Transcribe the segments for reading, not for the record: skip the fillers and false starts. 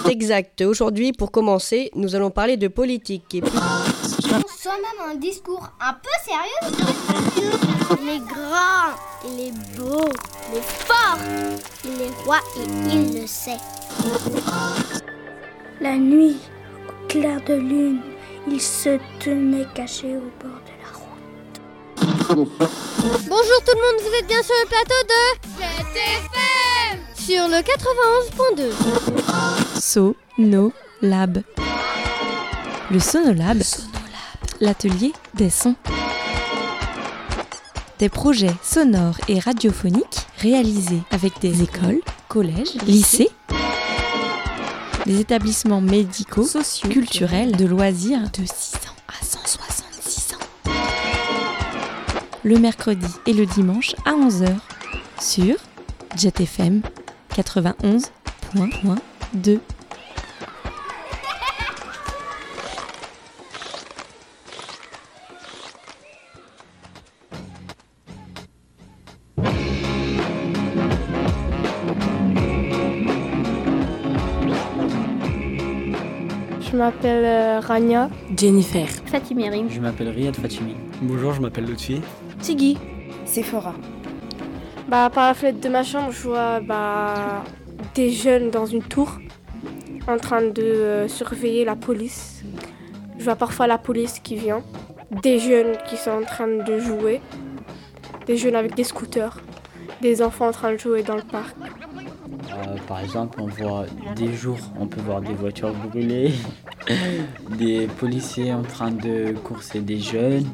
C'est exact. Aujourd'hui, pour commencer, nous allons parler de politique. Et puis... Soit même un discours un peu sérieux. Il est grand, il est beau, il est fort, il est roi et il le sait. La nuit, au clair de lune, il se tenait caché au bord de la route. Bonjour tout le monde, vous êtes bien sur le plateau de GTFM sur le 91.2. Sonolab. Le Sonolab, l'atelier des sons. Des projets sonores et radiophoniques réalisés avec des écoles, collèges, lycées, des établissements médicaux, sociaux, culturels, de loisirs de 6 ans à 166 ans. Le mercredi et le dimanche à 11h sur JetFM 91.2. Je m'appelle Rania. Jennifer. Fatimirim. Je m'appelle Riyad Fatimi. Bonjour, je m'appelle Lotfi. Tigui. Sephora. Par la fenêtre de ma chambre, je vois des jeunes dans une tour en train de surveiller la police. Je vois parfois la police qui vient. Des jeunes qui sont en train de jouer. Des jeunes avec des scooters. Des enfants en train de jouer dans le parc. Par exemple, on peut voir des voitures brûlées, des policiers en train de courser des jeunes,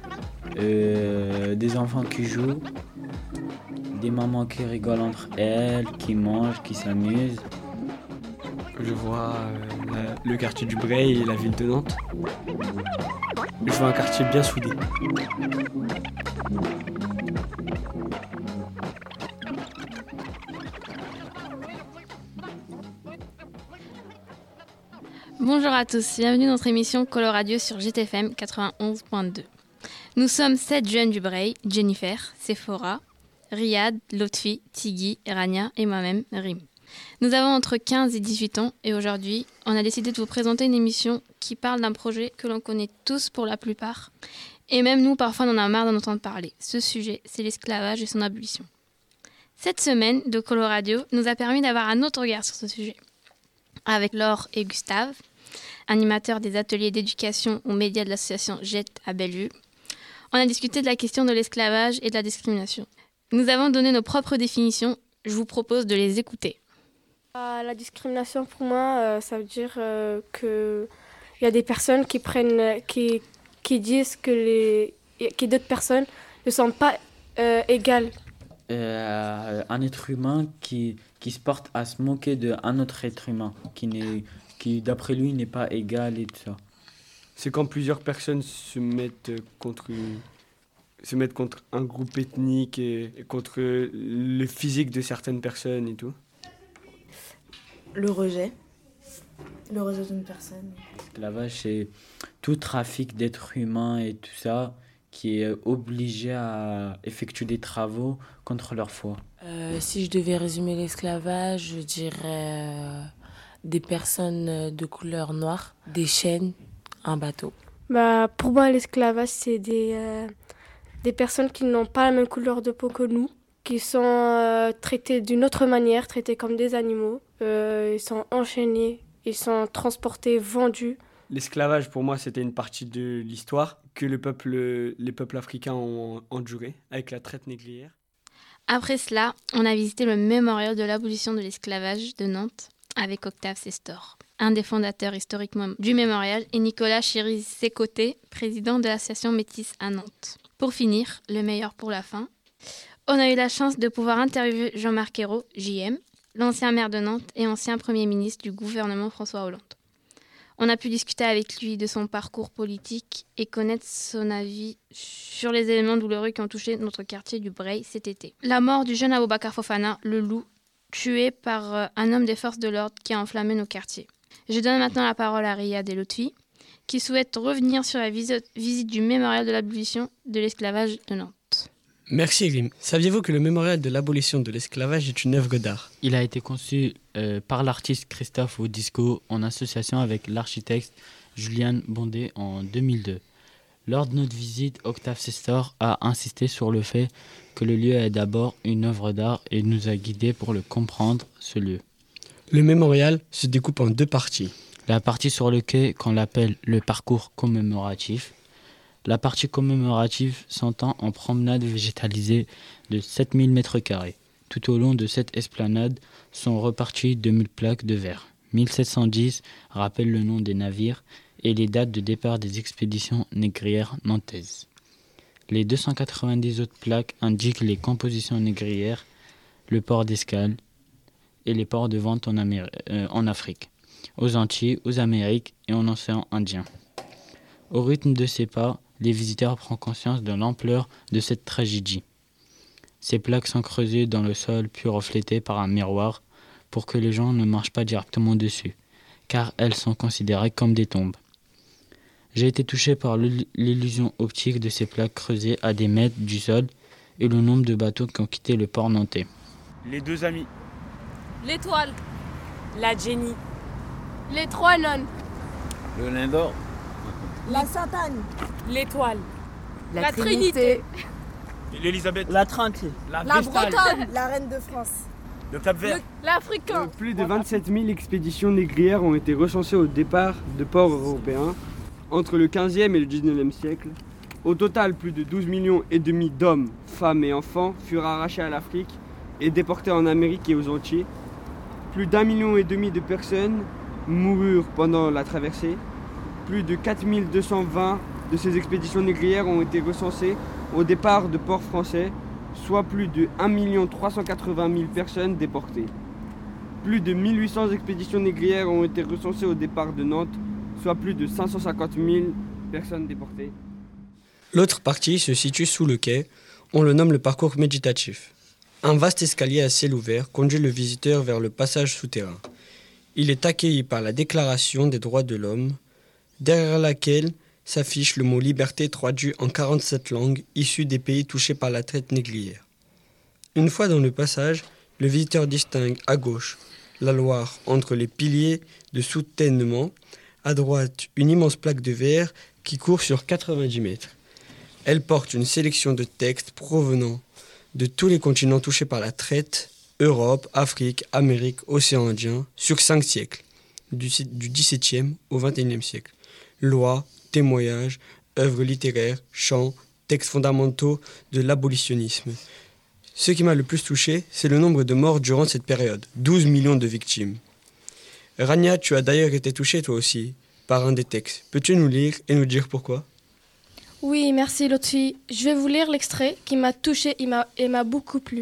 des enfants qui jouent, des mamans qui rigolent entre elles, qui mangent, qui s'amusent. Je vois le quartier du Breil et la ville de Nantes. Je vois un quartier bien soudé. Bonjour à tous, bienvenue dans notre émission Color Radio sur GTFM 91.2. Nous sommes 7 jeunes du Breil, Jennifer, Sephora, Riyad, Lotfi, Tigui, Rania et moi-même, Rim. Nous avons entre 15 et 18 ans et aujourd'hui, on a décidé de vous présenter une émission qui parle d'un projet que l'on connaît tous pour la plupart. Et même nous, parfois, on en a marre d'en entendre parler. Ce sujet, c'est l'esclavage et son abolition. Cette semaine de Color Radio nous a permis d'avoir un autre regard sur ce sujet. Avec Laure et Gustave, animateurs des ateliers d'éducation aux médias de l'association JET à Bellevue, on a discuté de la question de l'esclavage et de la discrimination. Nous avons donné nos propres définitions, je vous propose de les écouter. La discrimination pour moi, ça veut dire qu'il y a des personnes qui disent que d'autres personnes ne sont pas égales. Un être humain qui se porte à se moquer d'un autre être humain, qui d'après lui n'est pas égal et tout ça. C'est quand plusieurs personnes se mettent contre un groupe ethnique et contre le physique de certaines personnes et tout. Le rejet d'une personne. L'esclavage, c'est tout trafic d'êtres humains et tout ça qui est obligé à effectuer des travaux contre leur foi. Si je devais résumer l'esclavage, je dirais des personnes de couleur noire, des chaînes, un bateau. Pour moi, l'esclavage, c'est des personnes qui n'ont pas la même couleur de peau que nous, qui sont traitées d'une autre manière, traitées comme des animaux. Ils sont enchaînés, ils sont transportés, vendus. L'esclavage, pour moi, c'était une partie de l'histoire que les peuples africains ont enduré avec la traite négrière. Après cela, on a visité le mémorial de l'abolition de l'esclavage de Nantes avec Octave Sestor, un des fondateurs historiquement du mémorial, et Nicolas Chéry-Sécoté, président de l'association Métis à Nantes. Pour finir, le meilleur pour la fin, on a eu la chance de pouvoir interviewer Jean-Marc Ayrault, JM, l'ancien maire de Nantes et ancien Premier ministre du gouvernement François Hollande. On a pu discuter avec lui de son parcours politique et connaître son avis sur les éléments douloureux qui ont touché notre quartier du Breil cet été. La mort du jeune Aboubacar Fofana, le loup, tué par un homme des forces de l'ordre qui a enflammé nos quartiers. Je donne maintenant la parole à Riyad et Lotfi, qui souhaitent revenir sur la visite du mémorial de l'abolition de l'esclavage de Nantes. Merci Rim. Saviez-vous que le mémorial de l'abolition de l'esclavage est une œuvre d'art ? Il a été conçu par l'artiste Christophe Audisco en association avec l'architecte Julian Bondé en 2002. Lors de notre visite, Octave Sestor a insisté sur le fait que le lieu est d'abord une œuvre d'art et nous a guidés pour le comprendre, ce lieu. Le mémorial se découpe en 2 parties. La partie sur le quai, qu'on l'appelle le parcours commémoratif. La partie commémorative s'entend en promenade végétalisée de 7000 m². Tout au long de cette esplanade sont reparties 2000 plaques de verre. 1710 rappelle le nom des navires et les dates de départ des expéditions négrières nantaises. Les 290 autres plaques indiquent les compositions négrières, le port d'escale et les ports de vente en Afrique, aux Antilles, aux Amériques et en océan Indien. Au rythme de ces pas, les visiteurs prennent conscience de l'ampleur de cette tragédie. Ces plaques sont creusées dans le sol puis reflétées par un miroir pour que les gens ne marchent pas directement dessus, car elles sont considérées comme des tombes. J'ai été touché par l'illusion optique de ces plaques creusées à des mètres du sol et le nombre de bateaux qui ont quitté le port nantais. Les 2 amis. L'étoile. La Jenny. Les 3 nonnes. Le nain d'or. La Sainte-Anne. L'étoile. La Trinité. L'Élisabeth. La Trinité. La Bretonne. La Reine de France. Le Cap-Vert. L'Africain. Plus de 27 000 expéditions négrières ont été recensées au départ de ports européens entre le 15e et le 19e siècle. Au total, plus de 12,5 millions d'hommes, femmes et enfants furent arrachés à l'Afrique et déportés en Amérique et aux Antilles. Plus d'1,5 million de personnes moururent pendant la traversée. Plus de 4220 de ces expéditions négrières ont été recensées au départ de ports français, soit plus de 1 380 000 personnes déportées. Plus de 1800 expéditions négrières ont été recensées au départ de Nantes, soit plus de 550 000 personnes déportées. L'autre partie se situe sous le quai. On le nomme le parcours méditatif. Un vaste escalier à ciel ouvert conduit le visiteur vers le passage souterrain. Il est accueilli par la Déclaration des droits de l'homme, derrière laquelle s'affiche le mot « liberté » traduit en 47 langues issues des pays touchés par la traite négrière. Une fois dans le passage, le visiteur distingue à gauche la Loire entre les piliers de soutènement, à droite une immense plaque de verre qui court sur 90 mètres. Elle porte une sélection de textes provenant de tous les continents touchés par la traite, Europe, Afrique, Amérique, Océan Indien, sur 5 siècles, du XVIIe au XXIe siècle. Lois, témoignages, œuvres littéraires, chants, textes fondamentaux de l'abolitionnisme. Ce qui m'a le plus touché, c'est le nombre de morts durant cette période, 12 millions de victimes. Rania, tu as d'ailleurs été touchée toi aussi par un des textes. Peux-tu nous lire et nous dire pourquoi ? Oui, merci Lotfi. Je vais vous lire l'extrait qui m'a touchée et m'a beaucoup plu.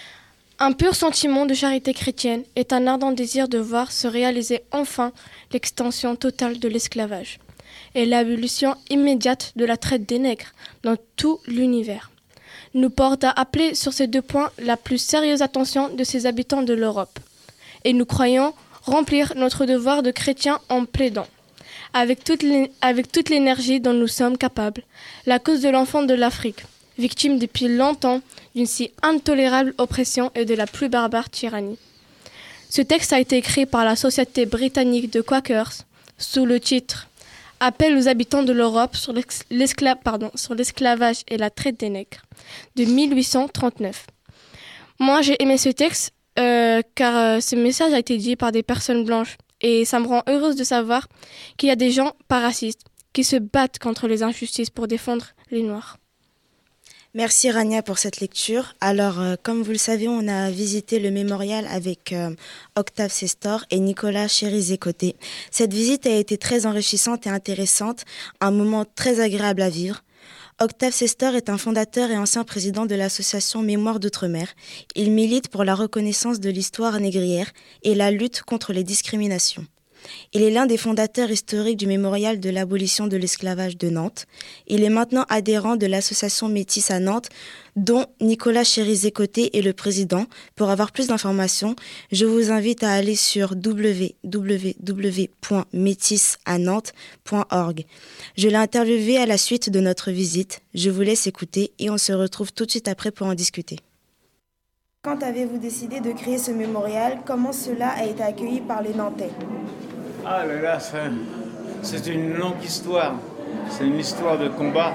Un pur sentiment de charité chrétienne est un ardent désir de voir se réaliser enfin l'extension totale de l'esclavage et l'abolition immédiate de la traite des nègres dans tout l'univers. Nous porte à appeler sur ces 2 points la plus sérieuse attention de ces habitants de l'Europe. Et nous croyons remplir notre devoir de chrétiens en plaidant, avec toute l'énergie dont nous sommes capables, la cause de l'enfant de l'Afrique, victime depuis longtemps d'une si intolérable oppression et de la plus barbare tyrannie. Ce texte a été écrit par la Société britannique de Quakers sous le titre « Appel aux habitants de l'Europe sur l'esclavage et la traite des nègres » de 1839. Moi, j'ai aimé ce texte car ce message a été dit par des personnes blanches et ça me rend heureuse de savoir qu'il y a des gens pas racistes qui se battent contre les injustices pour défendre les Noirs. Merci Rania pour cette lecture. Alors, comme vous le savez, on a visité le mémorial avec Octave Sestor et Nicolas Chérizé-Côté. Cette visite a été très enrichissante et intéressante, un moment très agréable à vivre. Octave Sestor est un fondateur et ancien président de l'association Mémoire d'Outre-mer. Il milite pour la reconnaissance de l'histoire négrière et la lutte contre les discriminations. Il est l'un des fondateurs historiques du mémorial de l'abolition de l'esclavage de Nantes. Il est maintenant adhérent de l'association Métis à Nantes, dont Nicolas Chéry-Zécoté est le président. Pour avoir plus d'informations, je vous invite à aller sur www.métisanantes.org. Je l'ai interviewé à la suite de notre visite. Je vous laisse écouter et on se retrouve tout de suite après pour en discuter. Quand avez-vous décidé de créer ce mémorial? Comment cela a été accueilli par les Nantais? Ah là là, c'est une longue histoire. C'est une histoire de combat.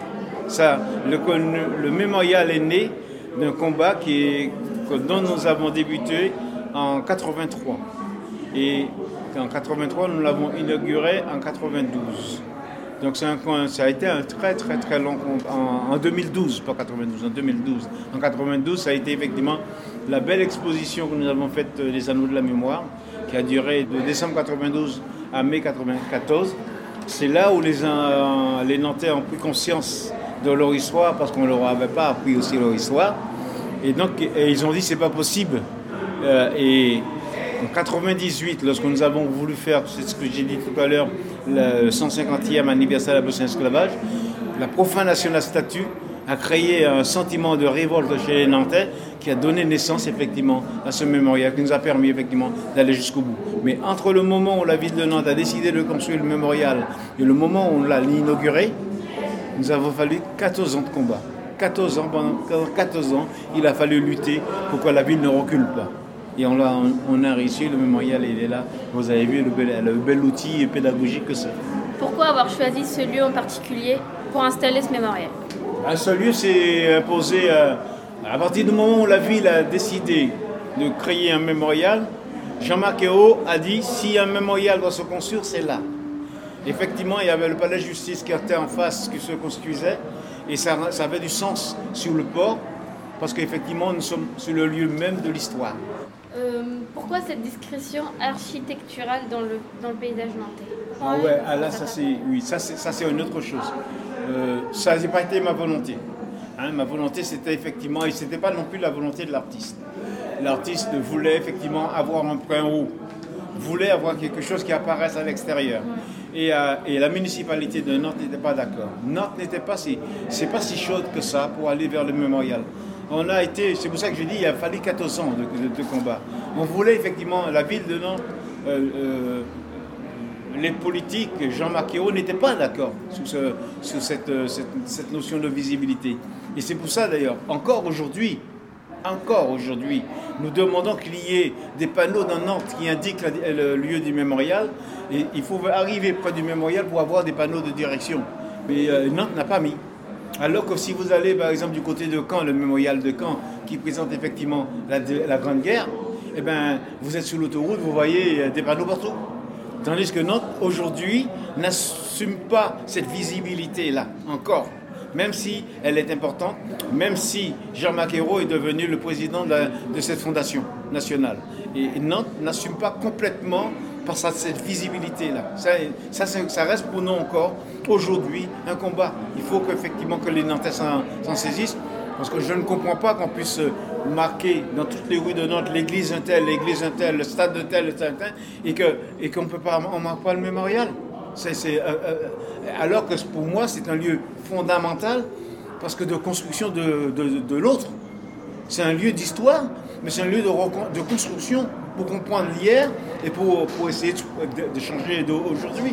Le mémorial est né d'un combat dont nous avons débuté en 83. Et en 83, nous l'avons inauguré en 92. Donc ça a été un très très très long combat. En 2012, pas 92, en 2012. En 92, ça a été effectivement la belle exposition que nous avons faite des Anneaux de la Mémoire, qui a duré de décembre 92 à mai 94. C'est là où les Nantais ont pris conscience de leur histoire, parce qu'on ne leur avait pas appris aussi leur histoire. Et donc ils ont dit c'est pas possible. Et en 98, lorsque nous avons voulu faire, c'est ce que j'ai dit tout à l'heure, le 150e anniversaire de l'abolition de l'esclavage, la profanation de la statue a créé un sentiment de révolte chez les Nantais qui a donné naissance effectivement à ce mémorial, qui nous a permis effectivement d'aller jusqu'au bout. Mais entre le moment où la ville de Nantes a décidé de construire le mémorial et le moment où on l'a inauguré, nous avons fallu 14 ans de combat. 14 ans, pendant 14 ans, il a fallu lutter pour que la ville ne recule pas. Et on a réussi, le mémorial il est là. Vous avez vu le bel outil pédagogique que c'est. Pourquoi avoir choisi ce lieu en particulier pour installer ce mémorial? Ce lieu s'est imposé à partir du moment où la ville a décidé de créer un mémorial. Jean-Marc Ayrault a dit si un mémorial doit se construire, c'est là. Effectivement, il y avait le palais de justice qui était en face, qui se construisait, et ça avait du sens sur le port, parce qu'effectivement, nous sommes sur le lieu même de l'histoire. Pourquoi cette discrétion architecturale dans le paysage nantais? Ah ouais, là, ça c'est une autre chose. Ça n'a pas été ma volonté. Ma volonté, c'était effectivement, et ce n'était pas non plus la volonté de l'artiste. L'artiste voulait effectivement avoir un point haut, voulait avoir quelque chose qui apparaisse à l'extérieur. Et la municipalité de Nantes n'était pas d'accord. Nantes n'était pas c'est pas si chaude que ça pour aller vers le mémorial. C'est pour ça que je dis il a fallu 14 ans de combat. On voulait effectivement, la ville de Nantes, les politiques, Jean-Marc Ayrault n'étaient pas d'accord sur cette notion de visibilité. Et c'est pour ça d'ailleurs, encore aujourd'hui, nous demandons qu'il y ait des panneaux dans Nantes qui indiquent le lieu du mémorial. Et il faut arriver près du mémorial pour avoir des panneaux de direction. Mais Nantes n'a pas mis. Alors que si vous allez par exemple du côté de Caen, le mémorial de Caen, qui présente effectivement la Grande Guerre, eh ben, vous êtes sur l'autoroute, vous voyez des panneaux partout. Tandis que Nantes, aujourd'hui, n'assume pas cette visibilité-là, encore. Même si elle est importante, même si Jean-Marc Ayrault est devenu le président de cette fondation nationale. Et Nantes n'assume pas complètement par cette visibilité-là. Ça reste pour nous encore, aujourd'hui, un combat. Il faut qu'effectivement que les Nantais s'en saisissent, parce que je ne comprends pas qu'on puisse marquer dans toutes les rues de Nantes l'église un tel, le stade de tel, et qu'on ne peut pas, on ne marque pas le mémorial. Alors que pour moi, c'est un lieu fondamental, parce que de construction de l'autre, c'est un lieu d'histoire, mais c'est un lieu de construction pour comprendre l'hier et pour essayer de changer d'aujourd'hui.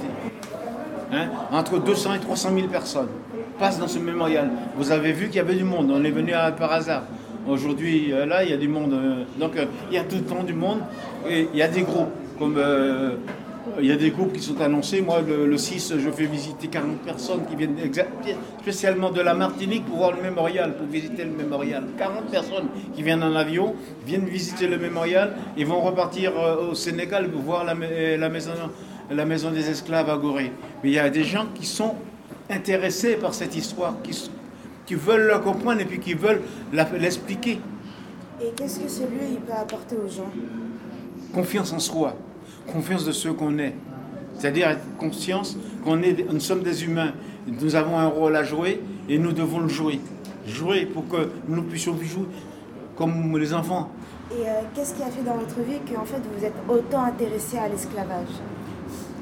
Entre 200 et 300 000 personnes passent dans ce mémorial. Vous avez vu qu'il y avait du monde, on est venu par hasard. Aujourd'hui, là, il y a du monde. Donc, il y a tout le temps du monde, et il y a des groupes, comme... il y a des groupes qui sont annoncés. Moi, le 6, je fais visiter 40 personnes qui viennent spécialement de la Martinique pour voir le mémorial, pour visiter le mémorial. 40 personnes qui viennent en avion, viennent visiter le mémorial et vont repartir au Sénégal pour voir la maison des esclaves à Gorée. Mais il y a des gens qui sont intéressés par cette histoire, qui veulent la comprendre et puis qui veulent l'expliquer. Et qu'est-ce que ce lieu il peut apporter aux gens? Confiance en soi. Confiance de ce qu'on est, c'est-à-dire être conscience nous sommes des humains, nous avons un rôle à jouer et nous devons le jouer pour que nous puissions jouer comme les enfants. Et qu'est-ce qui a fait dans votre vie qu'en fait vous êtes autant intéressé à l'esclavage?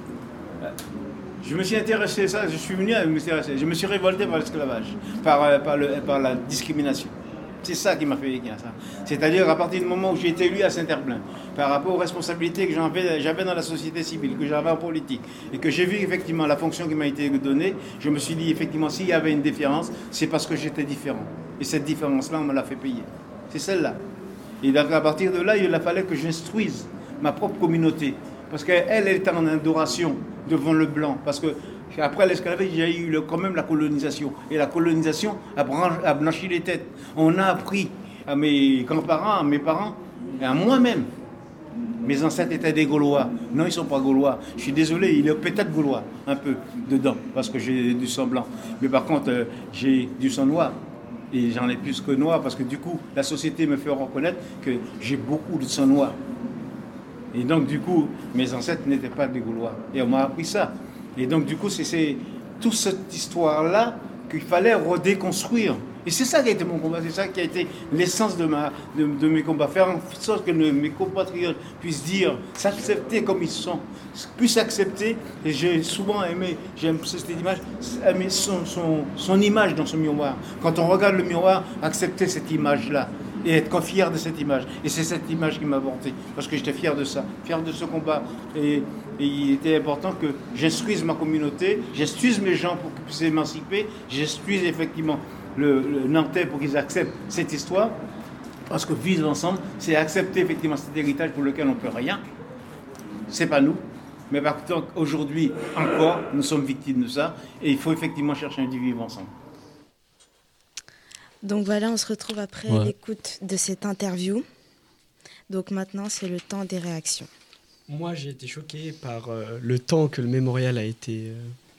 Je me suis intéressé à ça, je suis venu à m'intéresser. Je me suis révolté par l'esclavage, par la discrimination. C'est ça qui m'a fait écrire ça. C'est-à-dire à partir du moment où j'ai été élu à Saint-Herblain, par rapport aux responsabilités que j'avais dans la société civile, que j'avais en politique, et que j'ai vu effectivement la fonction qui m'a été donnée, je me suis dit effectivement s'il y avait une différence, c'est parce que j'étais différent. Et cette différence-là, on me l'a fait payer. C'est celle-là. Et donc à partir de là, il fallait que j'instruise ma propre communauté. Parce qu'elle était en adoration devant le blanc. Parce qu'après l'esclavage, il y a eu quand même la colonisation. Et la colonisation a blanchi les têtes. On a appris à mes grands-parents, à mes parents, et à moi-même. Mes ancêtres étaient des Gaulois. Non, ils ne sont pas Gaulois. Je suis désolé, il est peut-être Gaulois, un peu, dedans, parce que j'ai du sang blanc. Mais par contre, j'ai du sang noir. Et j'en ai plus que noir, parce que du coup, la société me fait reconnaître que j'ai beaucoup de sang noir. Et donc, du coup, mes ancêtres n'étaient pas des Gaulois. Et on m'a appris ça. Et donc, du coup, c'est toute cette histoire-là qu'il fallait redéconstruire. Et c'est ça qui a été mon combat, c'est ça qui a été l'essence de mes combats. Faire en sorte que mes compatriotes puissent dire, s'accepter comme ils sont, puissent accepter. Et j'ai souvent aimé, j'aime cette image, aimer son image dans ce miroir. Quand on regarde le miroir, accepter cette image-là. Et être fier de cette image. Et c'est cette image qui m'a porté, parce que j'étais fier de ça, fier de ce combat. Et il était important que j'instruise ma communauté, j'instruise mes gens pour qu'ils puissent s'émanciper, j'instruise effectivement le Nantais pour qu'ils acceptent cette histoire, parce que vivre ensemble, c'est accepter effectivement cet héritage pour lequel on ne peut rien. C'est pas nous. Mais par contre, aujourd'hui encore, nous sommes victimes de ça, et il faut effectivement chercher un vivre ensemble. Donc voilà, on se retrouve après l'écoute de cette interview. Donc maintenant, c'est le temps des réactions. Moi, j'ai été choqué par le temps que le mémorial a été...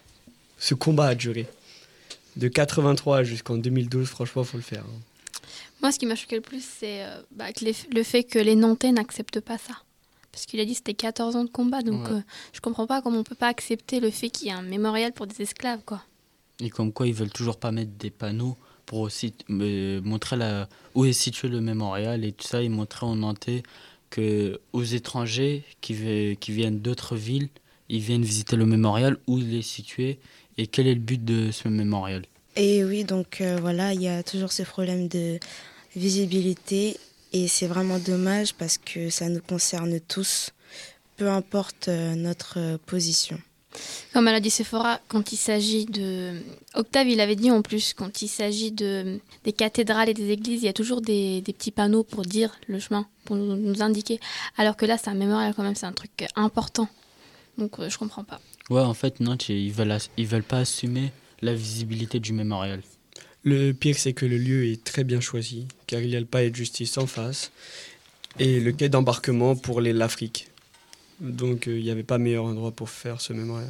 ce combat a duré. De 83 jusqu'en 2012, franchement, il faut le faire. Moi, ce qui m'a choqué le plus, c'est le fait que les Nantais n'acceptent pas ça. Parce qu'il a dit que c'était 14 ans de combat, donc je comprends pas comment on peut pas accepter le fait qu'il y ait un mémorial pour des esclaves, quoi. Et comme quoi, ils veulent toujours pas mettre des panneaux pour aussi montrer où est situé le mémorial et tout ça, et montrer aux Nantais qu'aux étrangers qui viennent d'autres villes, ils viennent visiter le mémorial, où il est situé et quel est le but de ce mémorial. Et oui, donc voilà, il y a toujours ce problème de visibilité et c'est vraiment dommage parce que ça nous concerne tous, peu importe notre position. Comme elle a dit Sephora, quand il s'agit de... Octave, il avait dit en plus, quand il s'agit des cathédrales et des églises, il y a toujours des petits panneaux pour dire le chemin, pour nous indiquer. Alors que là, c'est un mémorial quand même, c'est un truc important. Donc je comprends pas. Ouais, en fait, Nantes, ils veulent pas assumer la visibilité du mémorial. Le pire, c'est que le lieu est très bien choisi, car il y a le palais de justice en face et le quai d'embarquement pour l'Afrique. Donc il n'y avait pas meilleur endroit pour faire ce mémorial.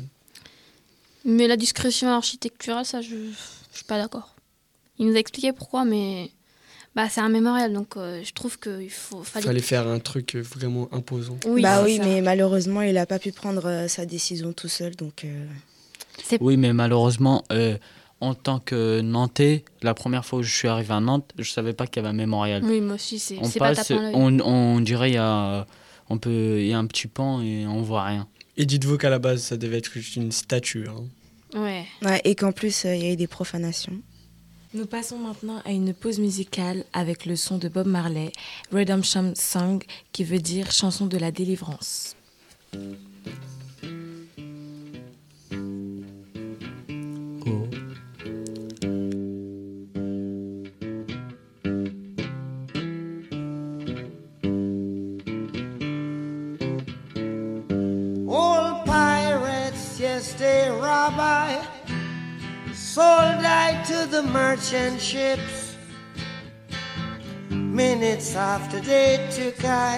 Mais la discrétion architecturale, ça, je suis pas d'accord. Il nous a expliqué pourquoi, mais c'est un mémorial, donc je trouve qu'il fallait faire un truc vraiment imposant. Oui, mais malheureusement, il n'a pas pu prendre sa décision tout seul. Donc, Oui, mais malheureusement, en tant que Nantais, la première fois où je suis arrivé à Nantes, je ne savais pas qu'il y avait un mémorial. Oui, moi aussi, c'est pas tapant l'œil. On dirait qu'il y a un petit pan et on ne voit rien. Et dites-vous qu'à la base, ça devait être juste une statue. Ouais, et qu'en plus, il y a eu des profanations. Nous passons maintenant à une pause musicale avec le son de Bob Marley, Redemption Song, qui veut dire chanson de la délivrance. Old pirates, yes, they rob I, sold I to the merchant ships. Minutes after they took I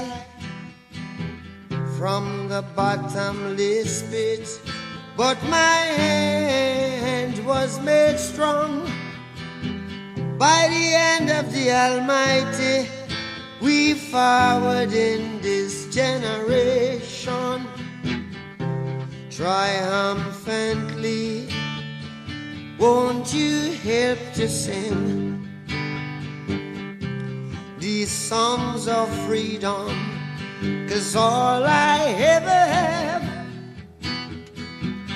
from the bottomless pit, but my hand was made strong by the hand of the Almighty. We forward in this generation triumphantly. Won't you help to sing these songs of freedom? 'Cause all I ever have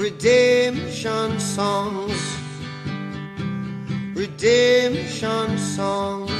redemption songs, redemption songs.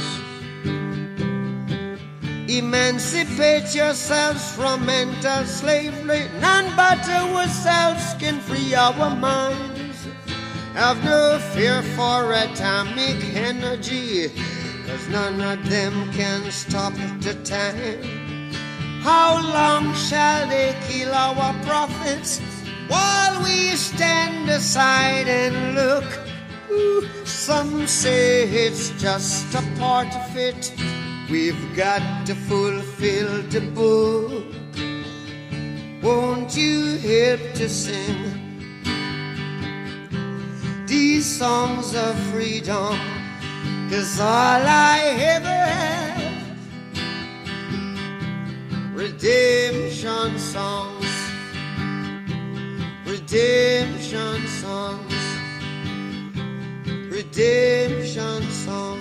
Emancipate yourselves from mental slavery. None but ourselves can free our minds. Have no fear for atomic energy, 'cause none of them can stop the time. How long shall they kill our prophets while we stand aside and look? Ooh, some say it's just a part of it. We've got to fulfill the book. Won't you help to sing these songs of freedom? 'Cause all I ever have, redemption songs, redemption songs, redemption songs.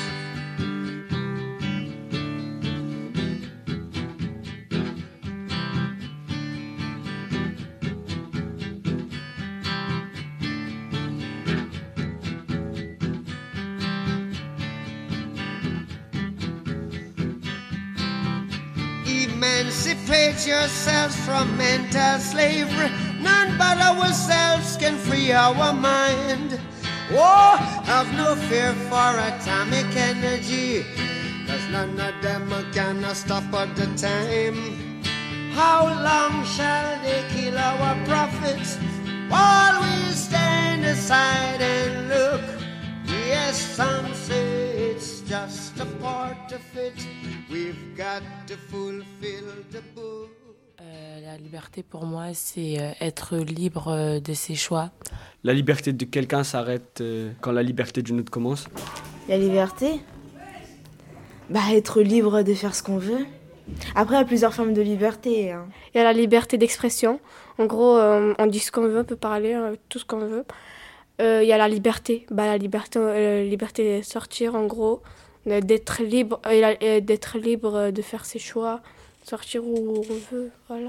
Emancipate yourselves from mental slavery. None but ourselves can free our mind. Oh, have no fear for atomic energy, 'cause none of them can stop at the time. How long shall they kill our prophets while we stand aside and look? Yes, some say it's just a part of it. We've got to fulfill the book. La liberté pour moi, c'est être libre de ses choix. La liberté de quelqu'un s'arrête quand la liberté d'une autre commence. La liberté ? Être libre de faire ce qu'on veut. Après, il y a plusieurs formes de liberté. Hein. Il y a la liberté d'expression. En gros, on dit ce qu'on veut, on peut parler tout ce qu'on veut. Il y a la liberté. La liberté de sortir, en gros, d'être libre de faire ses choix, sortir où on veut, voilà.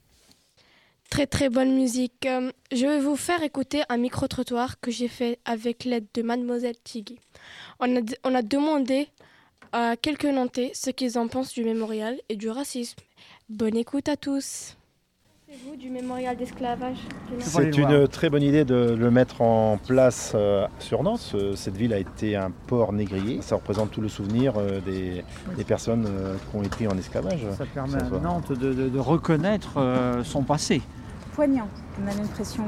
Très très bonne musique. Je vais vous faire écouter un micro-trottoir que j'ai fait avec l'aide de Mademoiselle Tiggy. On a demandé à quelques Nantais ce qu'ils en pensent du mémorial et du racisme. Bonne écoute à tous. Pensez-vous du mémorial d'esclavage ? C'est une très bonne idée de le mettre en place sur Nantes. Cette ville a été un port négrier. Ça représente tout le souvenir des personnes qui ont été en esclavage. Ça permet à Nantes de reconnaître son passé. Poignant. On a l'impression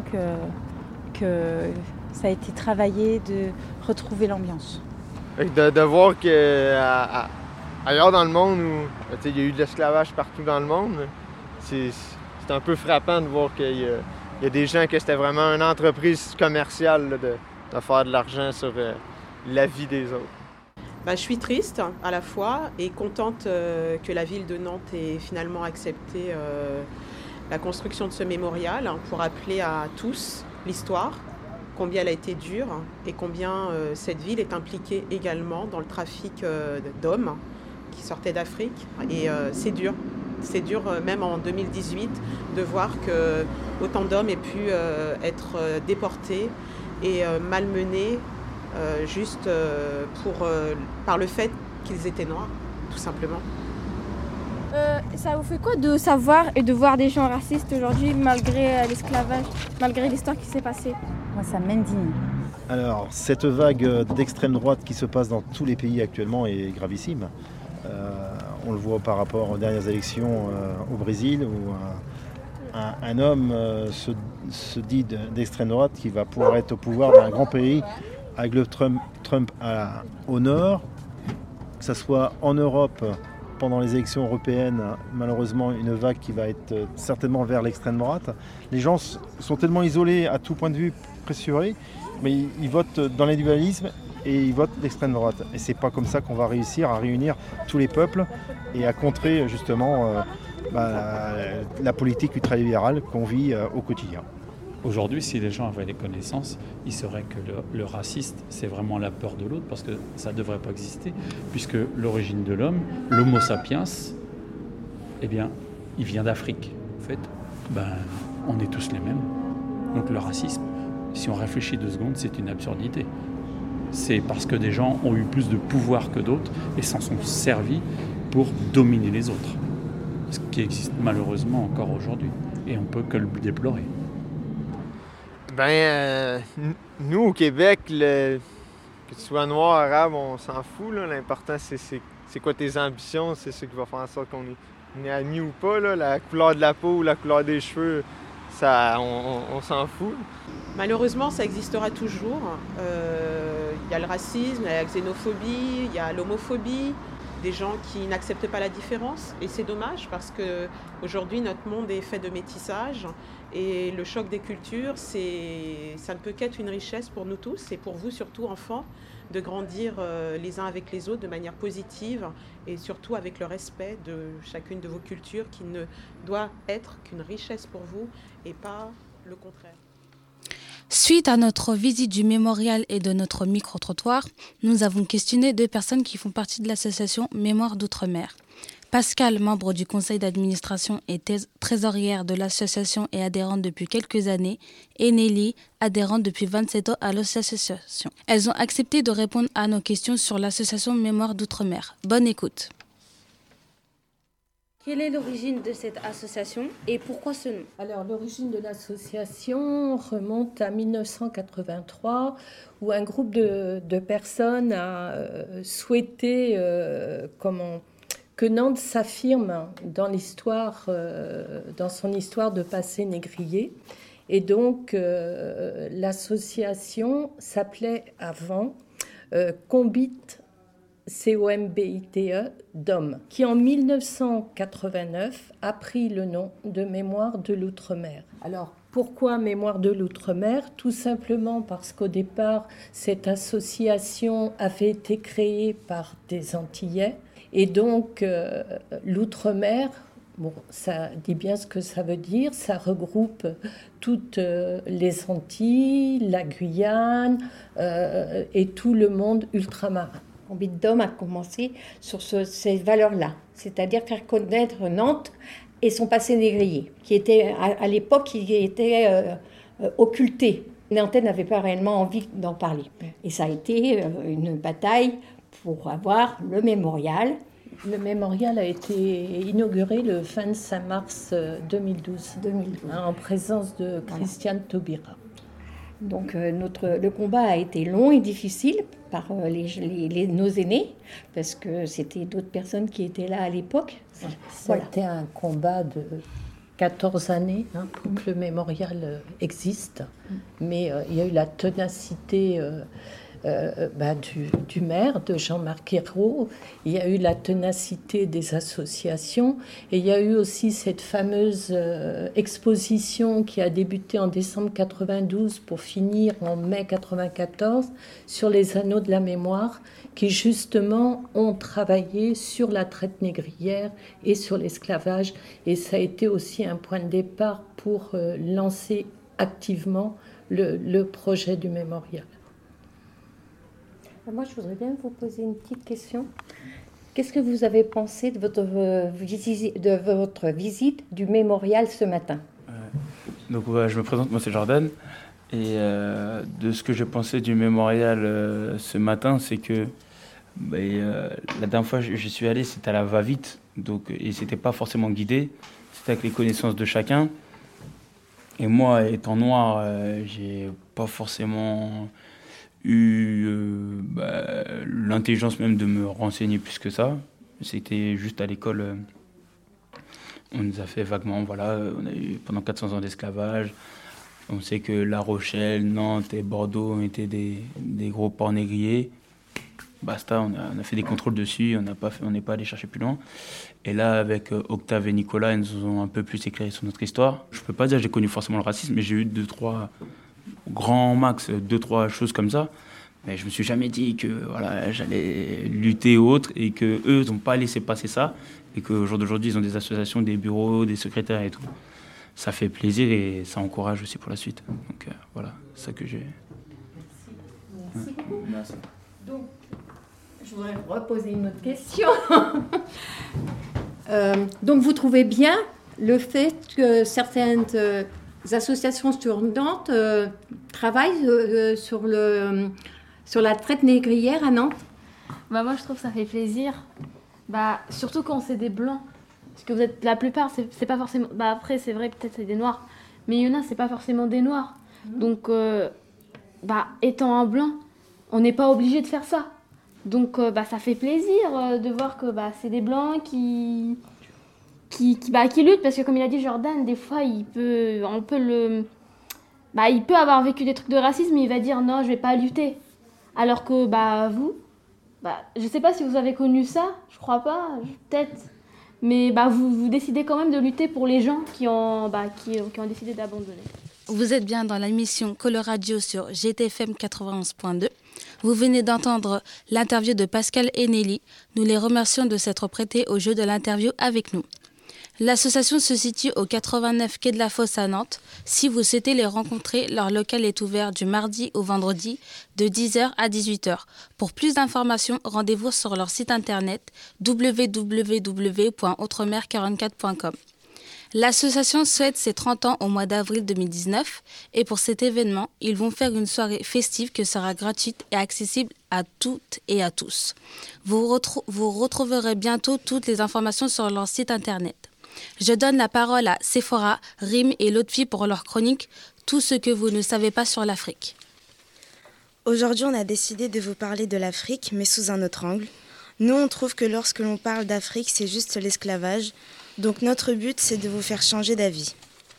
que ça a été travaillé, de retrouver l'ambiance. De voir qu'ailleurs dans le monde, où il y a eu de l'esclavage partout dans le monde, c'est un peu frappant de voir qu'il y a des gens que c'était vraiment une entreprise commerciale là, de faire de l'argent sur la vie des autres. Je suis triste à la fois et contente que la ville de Nantes ait finalement accepté la construction de ce mémorial pour rappeler à tous l'histoire, combien elle a été dure et combien cette ville est impliquée également dans le trafic d'hommes qui sortaient d'Afrique. Et c'est dur. C'est dur, même en 2018, de voir que autant d'hommes aient pu être déportés et malmenés juste par le fait qu'ils étaient noirs, tout simplement. Ça vous fait quoi de savoir et de voir des gens racistes aujourd'hui malgré l'esclavage, malgré l'histoire qui s'est passée ? Moi, ça m'indigne. Alors, cette vague d'extrême droite qui se passe dans tous les pays actuellement est gravissime. On le voit par rapport aux dernières élections au Brésil où un homme se dit d'extrême droite qui va pouvoir être au pouvoir d'un grand pays avec le Trump au nord, que ce soit en Europe pendant les élections européennes, malheureusement une vague qui va être certainement vers l'extrême droite. Les gens sont tellement isolés à tout point de vue, pressurés, mais ils votent dans l'individualisme et ils votent l'extrême droite. Et c'est pas comme ça qu'on va réussir à réunir tous les peuples et à contrer justement la politique ultralibérale qu'on vit au quotidien. Aujourd'hui, si les gens avaient des connaissances, ils sauraient que le raciste, c'est vraiment la peur de l'autre, parce que ça ne devrait pas exister, puisque l'origine de l'homme, l'homo sapiens, eh bien, il vient d'Afrique. En fait, on est tous les mêmes. Donc le racisme, si on réfléchit 2 secondes, c'est une absurdité. C'est parce que des gens ont eu plus de pouvoir que d'autres et s'en sont servis pour dominer les autres. Ce qui existe malheureusement encore aujourd'hui. Et on peut que le déplorer. Nous, au Québec, que tu sois noir, arabe, on s'en fout. Là. L'important, c'est quoi tes ambitions, c'est ce qui va faire en sorte qu'on est amis ou pas. Là. La couleur de la peau ou la couleur des cheveux, ça, on s'en fout. Malheureusement, ça existera toujours. Il y a le racisme, il y a la xénophobie, il y a l'homophobie, des gens qui n'acceptent pas la différence. Et c'est dommage parce qu'aujourd'hui, notre monde est fait de métissage. Et le choc des cultures, ça ne peut qu'être une richesse pour nous tous et pour vous surtout, enfants, de grandir les uns avec les autres de manière positive et surtout avec le respect de chacune de vos cultures qui ne doit être qu'une richesse pour vous et pas le contraire. Suite à notre visite du mémorial et de notre micro-trottoir, nous avons questionné 2 personnes qui font partie de l'association Mémoire d'Outre-mer. Pascal, membre du conseil d'administration et trésorière de l'association et adhérente depuis quelques années, et Nelly, adhérente depuis 27 ans à l'association. Elles ont accepté de répondre à nos questions sur l'association Mémoire d'Outre-mer. Bonne écoute. Quelle est l'origine de cette association et pourquoi ce nom ? Alors, l'origine de l'association remonte à 1983, où un groupe de personnes a souhaité que Nantes s'affirme dans son histoire de passé négrier. Et donc, l'association s'appelait avant Combite, C-O-M-B-I-T-E, DOM, qui en 1989 a pris le nom de Mémoire de l'Outre-mer. Alors, pourquoi Mémoire de l'Outre-mer ? Tout simplement parce qu'au départ, cette association avait été créée par des Antillais. Et donc, l'Outre-mer, bon, ça dit bien ce que ça veut dire, ça regroupe toutes les Antilles, la Guyane et tout le monde ultramarin. Combite d'Homme a commencé sur ces valeurs-là, c'est-à-dire faire connaître Nantes et son passé négrier, qui était à l'époque qui était occulté. Nantais n'avait pas réellement envie d'en parler. Et ça a été une bataille pour avoir le mémorial. Le mémorial a été inauguré le 25 mars 2012. En présence de Christiane Taubira. Donc le combat a été long et difficile par nos aînés, parce que c'était d'autres personnes qui étaient là à l'époque. Ça a été un combat de 14 années pour que le mémorial existe, mais il y a eu la ténacité du maire, de Jean-Marc Ayrault, il y a eu la ténacité des associations, et il y a eu aussi cette fameuse exposition qui a débuté en décembre 92 pour finir en mai 94 sur les anneaux de la mémoire, qui justement ont travaillé sur la traite négrière et sur l'esclavage, et ça a été aussi un point de départ pour lancer activement le projet du mémorial. Moi, je voudrais bien vous poser une petite question. Qu'est-ce que vous avez pensé de votre visite du mémorial ce matin ? Donc, je me présente, moi c'est Jordan. Et de ce que j'ai pensé du mémorial ce matin, c'est que la dernière fois je suis allé, c'était à la va-vite. Donc, et c'était pas forcément guidé, c'était avec les connaissances de chacun. Et moi, étant noir, j'ai pas forcément eu l'intelligence même de me renseigner plus que ça. C'était juste à l'école, on nous a fait vaguement, on a eu pendant 400 ans d'esclavage. On sait que La Rochelle, Nantes et Bordeaux étaient des gros ports négriers. Basta, on a fait des contrôles dessus, on n'est pas allé chercher plus loin. Et là, avec Octave et Nicolas, ils nous ont un peu plus éclairé sur notre histoire. Je peux pas dire que j'ai connu forcément le racisme, mais j'ai eu 2-3 choses comme ça. Mais je me suis jamais dit que j'allais lutter ou autre, et que eux n'ont pas laissé passer ça, et qu'au jour d'aujourd'hui, ils ont des associations, des bureaux, des secrétaires et tout. Ça fait plaisir et ça encourage aussi pour la suite. Donc voilà, c'est ça que j'ai. Merci beaucoup. Merci. Donc, je voudrais reposer une autre question. Donc, vous trouvez bien le fait que certaines associations sur Nantes travaillent sur la traite négrière à Nantes? Moi, je trouve que ça fait plaisir. Surtout quand c'est des blancs. Parce que vous êtes la plupart, c'est pas forcément... après, c'est vrai, peut-être c'est des noirs. Mais il y en a, c'est pas forcément des noirs. Donc, étant un blanc, on n'est pas obligé de faire ça. Donc, ça fait plaisir de voir que c'est des blancs qui luttent. Parce que comme il a dit Jordan, des fois, il peut avoir vécu des trucs de racisme, mais il va dire non, je vais pas lutter. Alors que vous, je sais pas si vous avez connu ça, je crois pas, peut-être. Mais vous décidez quand même de lutter pour les gens qui ont décidé d'abandonner. Vous êtes bien dans l'émission Color Radio sur GTFM 91.2. Vous venez d'entendre l'interview de Pascal et Nelly. Nous les remercions de s'être prêtés au jeu de l'interview avec nous. L'association se situe au 89 quai de la Fosse à Nantes. Si vous souhaitez les rencontrer, leur local est ouvert du mardi au vendredi de 10h à 18h. Pour plus d'informations, rendez-vous sur leur site internet www.outremer44.com. L'association souhaite ses 30 ans au mois d'avril 2019 et pour cet événement, ils vont faire une soirée festive qui sera gratuite et accessible à toutes et à tous. Vous retrouverez bientôt toutes les informations sur leur site internet. Je donne la parole à Sephora, Rim et Lotfi pour leur chronique « Tout ce que vous ne savez pas sur l'Afrique ». Aujourd'hui, on a décidé de vous parler de l'Afrique, mais sous un autre angle. Nous, on trouve que lorsque l'on parle d'Afrique, c'est juste l'esclavage. Donc notre but, c'est de vous faire changer d'avis.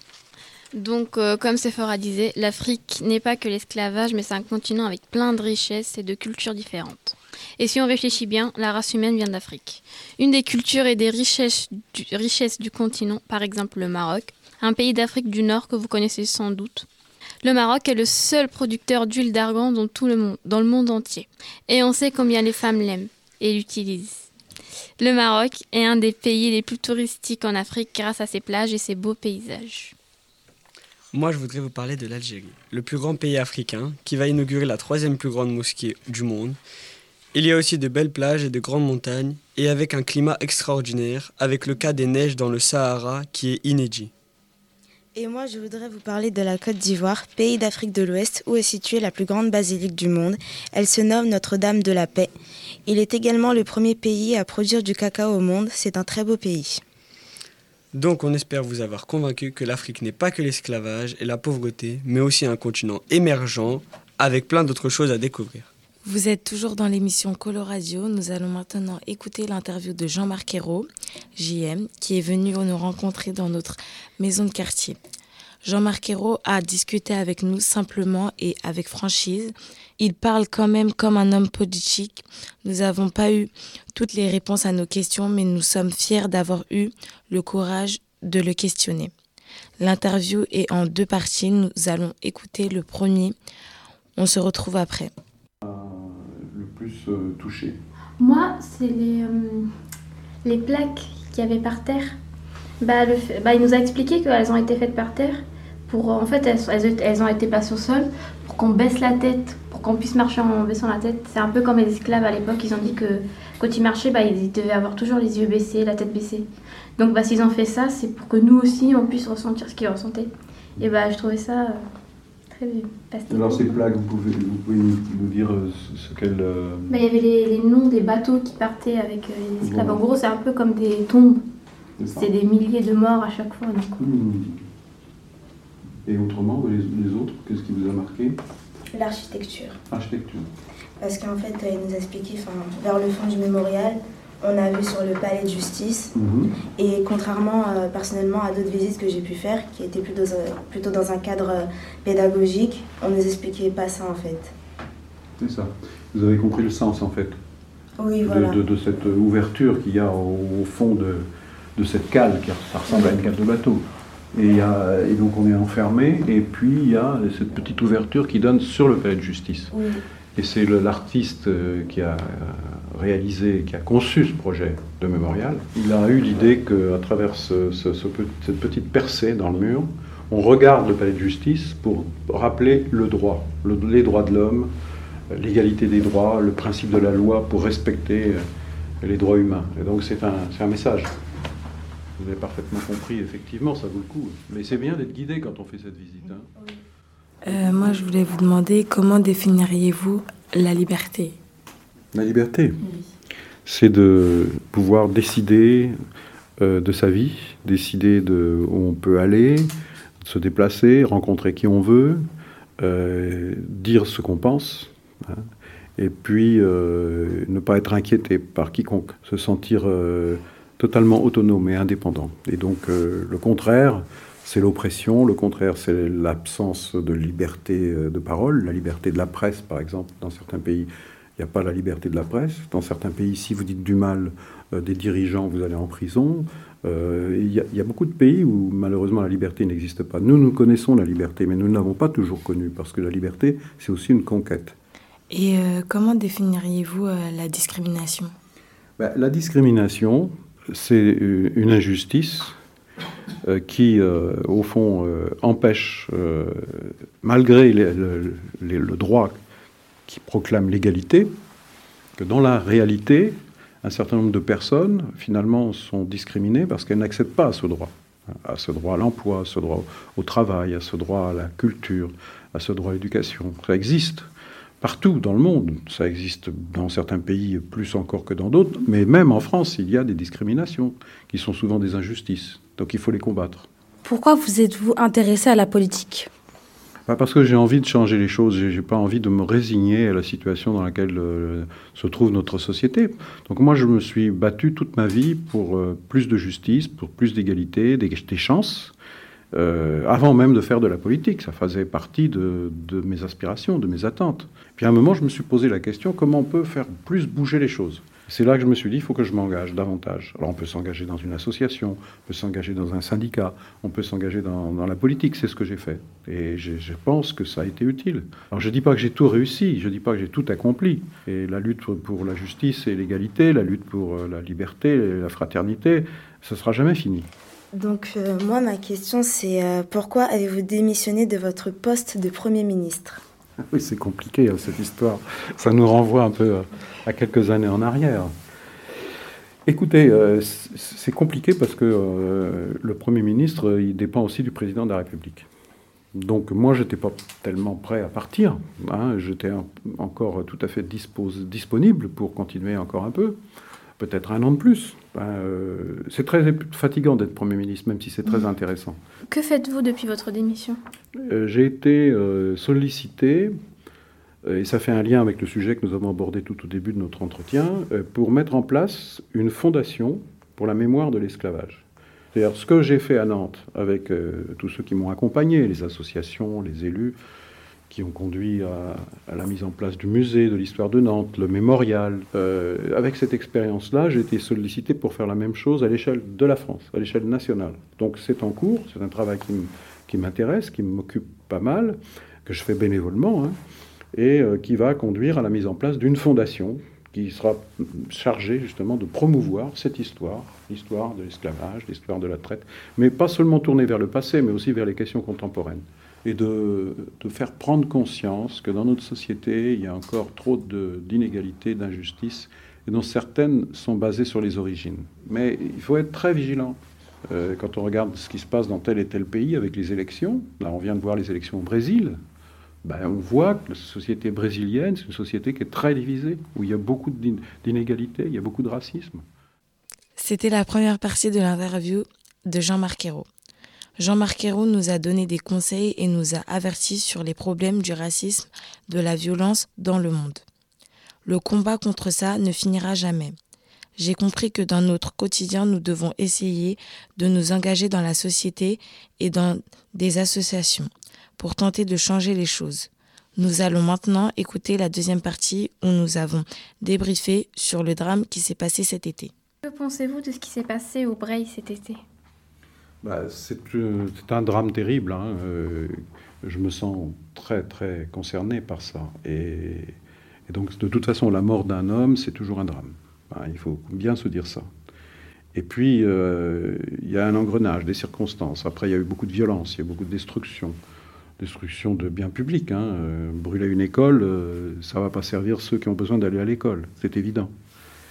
Donc, comme Sephora disait, l'Afrique n'est pas que l'esclavage, mais c'est un continent avec plein de richesses et de cultures différentes. Et si on réfléchit bien, la race humaine vient d'Afrique. Une des cultures et des richesses du continent, par exemple le Maroc, un pays d'Afrique du Nord que vous connaissez sans doute. Le Maroc est le seul producteur d'huile d'argan dans le monde entier. Et on sait combien les femmes l'aiment et l'utilisent. Le Maroc est un des pays les plus touristiques en Afrique grâce à ses plages et ses beaux paysages. Moi, je voudrais vous parler de l'Algérie, le plus grand pays africain qui va inaugurer la 3e plus grande mosquée du monde. Il y a aussi de belles plages et de grandes montagnes et avec un climat extraordinaire, avec le cas des neiges dans le Sahara qui est inédit. Et moi, je voudrais vous parler de la Côte d'Ivoire, pays d'Afrique de l'Ouest, où est située la plus grande basilique du monde. Elle se nomme Notre-Dame de la Paix. Il est également le premier pays à produire du cacao au monde. C'est un très beau pays. Donc on espère vous avoir convaincu que l'Afrique n'est pas que l'esclavage et la pauvreté, mais aussi un continent émergent avec plein d'autres choses à découvrir. Vous êtes toujours dans l'émission Color Radio. Nous allons maintenant écouter l'interview de Jean-Marc Ayrault, JM, qui est venu nous rencontrer dans notre maison de quartier. Jean-Marc Ayrault a discuté avec nous simplement et avec franchise. Il parle quand même comme un homme politique. Nous n'avons pas eu toutes les réponses à nos questions, mais nous sommes fiers d'avoir eu le courage de le questionner. L'interview est en 2 parties. Nous allons écouter le premier. On se retrouve après. Le plus touché? Moi, c'est les plaques qu'il y avait par terre. Il nous a expliqué qu'elles ont été faites par terre. En fait, elles ont été passées au sol pour qu'on baisse la tête, pour qu'on puisse marcher en baissant la tête. C'est un peu comme les esclaves à l'époque. Ils ont dit que quand ils marchaient, ils devaient avoir toujours les yeux baissés, la tête baissée. Donc s'ils ont fait ça, c'est pour que nous aussi, on puisse ressentir ce qu'ils ressentaient. Et je trouvais ça très fastidieux. Alors ces plaques, vous pouvez nous dire ce qu'elles... Il y avait les noms des bateaux qui partaient avec les esclaves. Bon. En gros, c'est un peu comme des tombes. C'est des milliers de morts à chaque fois. Et autrement, les autres, qu'est-ce qui vous a marqué? L'architecture. Architecture. Parce qu'en fait, il nous a expliqué, vers le fond du mémorial, on a vu sur le palais de justice. Et contrairement, personnellement, à d'autres visites que j'ai pu faire, qui étaient plutôt dans un cadre pédagogique, on ne nous expliquait pas ça en fait. C'est ça. Vous avez compris le sens en fait. Oui, voilà. De cette ouverture qu'il y a au fond de cette cale, ça ressemble à une cale de bateau. Et donc on est enfermé, et puis il y a cette petite ouverture qui donne sur le palais de justice. Oui. Et c'est l'artiste qui a réalisé, qui a conçu ce projet de mémorial. Il a eu l'idée qu'à travers cette petite percée dans le mur, on regarde le palais de justice pour rappeler le droit, les droits de l'homme, l'égalité des droits, le principe de la loi pour respecter les droits humains. Et donc c'est un message. Vous avez parfaitement compris, effectivement, ça vaut le coup. Mais c'est bien d'être guidé quand on fait cette visite. Hein. Moi, je voulais vous demander comment définiriez-vous la liberté? La liberté, c'est de pouvoir décider de sa vie, décider de où on peut aller, se déplacer, rencontrer qui on veut, dire ce qu'on pense, hein, et puis ne pas être inquiété par quiconque, se sentir totalement autonome et indépendant. Et donc le contraire, c'est l'oppression, le contraire, c'est l'absence de liberté de parole, la liberté de la presse, par exemple. Dans certains pays, il n'y a pas la liberté de la presse. Dans certains pays, si vous dites du mal des dirigeants, vous allez en prison. Il y a beaucoup de pays où, malheureusement, la liberté n'existe pas. Nous connaissons la liberté, mais nous ne l'avons pas toujours connue, parce que la liberté, c'est aussi une conquête. Et comment définiriez-vous la discrimination? La discrimination, c'est une injustice qui, au fond, empêche, malgré le droit qui proclame l'égalité, que dans la réalité, un certain nombre de personnes, finalement, sont discriminées parce qu'elles n'accèdent pas à ce droit à l'emploi, à ce droit au travail, à ce droit à la culture, à ce droit à l'éducation. Ça existe partout dans le monde. Ça existe dans certains pays plus encore que dans d'autres, mais même en France, il y a des discriminations qui sont souvent des injustices. Donc il faut les combattre. Pourquoi vous êtes-vous intéressé à la politique ? Parce que j'ai envie de changer les choses. J'ai pas envie de me résigner à la situation dans laquelle se trouve notre société. Donc moi, je me suis battu toute ma vie pour plus de justice, pour plus d'égalité, des chances, avant même de faire de la politique. Ça faisait partie de mes aspirations, de mes attentes. Puis à un moment, je me suis posé la question, comment on peut faire plus bouger les choses ? C'est là que je me suis dit, il faut que je m'engage davantage. Alors on peut s'engager dans une association, on peut s'engager dans un syndicat, on peut s'engager dans la politique, c'est ce que j'ai fait. Et je pense que ça a été utile. Alors je ne dis pas que j'ai tout réussi, je ne dis pas que j'ai tout accompli. Et la lutte pour la justice et l'égalité, la lutte pour la liberté et la fraternité, ça ne sera jamais fini. Donc moi, ma question, c'est pourquoi avez-vous démissionné de votre poste de Premier ministre ? Oui, c'est compliqué, cette histoire. Ça nous renvoie un peu à quelques années en arrière. Écoutez, c'est compliqué parce que le Premier ministre, il dépend aussi du Président de la République. Donc moi, je n'étais pas tellement prêt à partir. J'étais encore tout à fait disponible pour continuer encore un peu, peut-être un an de plus. C'est très fatigant d'être Premier ministre, même si c'est très intéressant. Que faites-vous depuis votre démission ? J'ai été sollicité, et ça fait un lien avec le sujet que nous avons abordé tout au début de notre entretien, pour mettre en place une fondation pour la mémoire de l'esclavage. C'est-à-dire ce que j'ai fait à Nantes avec tous ceux qui m'ont accompagné, les associations, les élus, qui ont conduit à la mise en place du musée de l'histoire de Nantes, le mémorial. Avec cette expérience-là, j'ai été sollicité pour faire la même chose à l'échelle de la France, à l'échelle nationale. Donc c'est en cours, c'est un travail qui m'intéresse, qui m'occupe pas mal, que je fais bénévolement, et qui va conduire à la mise en place d'une fondation qui sera chargée justement de promouvoir cette histoire, l'histoire de l'esclavage, l'histoire de la traite, mais pas seulement tournée vers le passé, mais aussi vers les questions contemporaines. Et de faire prendre conscience que dans notre société, il y a encore trop d'inégalités, d'injustices, et dont certaines sont basées sur les origines. Mais il faut être très vigilant. Quand on regarde ce qui se passe dans tel et tel pays avec les élections, là on vient de voir les élections au Brésil, on voit que la société brésilienne, c'est une société qui est très divisée, où il y a beaucoup d'inégalités, il y a beaucoup de racisme. C'était la première partie de l'interview de Jean-Marc Ayrault. Jean-Marc Ayrault nous a donné des conseils et nous a avertis sur les problèmes du racisme, de la violence dans le monde. Le combat contre ça ne finira jamais. J'ai compris que dans notre quotidien, nous devons essayer de nous engager dans la société et dans des associations pour tenter de changer les choses. Nous allons maintenant écouter la deuxième partie où nous avons débriefé sur le drame qui s'est passé cet été. Que pensez-vous de ce qui s'est passé au Breil cet été ? C'est un drame terrible. Je me sens très, très concerné par ça. Et donc, de toute façon, la mort d'un homme, c'est toujours un drame. Il faut bien se dire ça. Et puis, il y a un engrenage, des circonstances. Après, il y a eu beaucoup de violence, il y a beaucoup de destruction de biens publics. Brûler une école, ça ne va pas servir ceux qui ont besoin d'aller à l'école, c'est évident.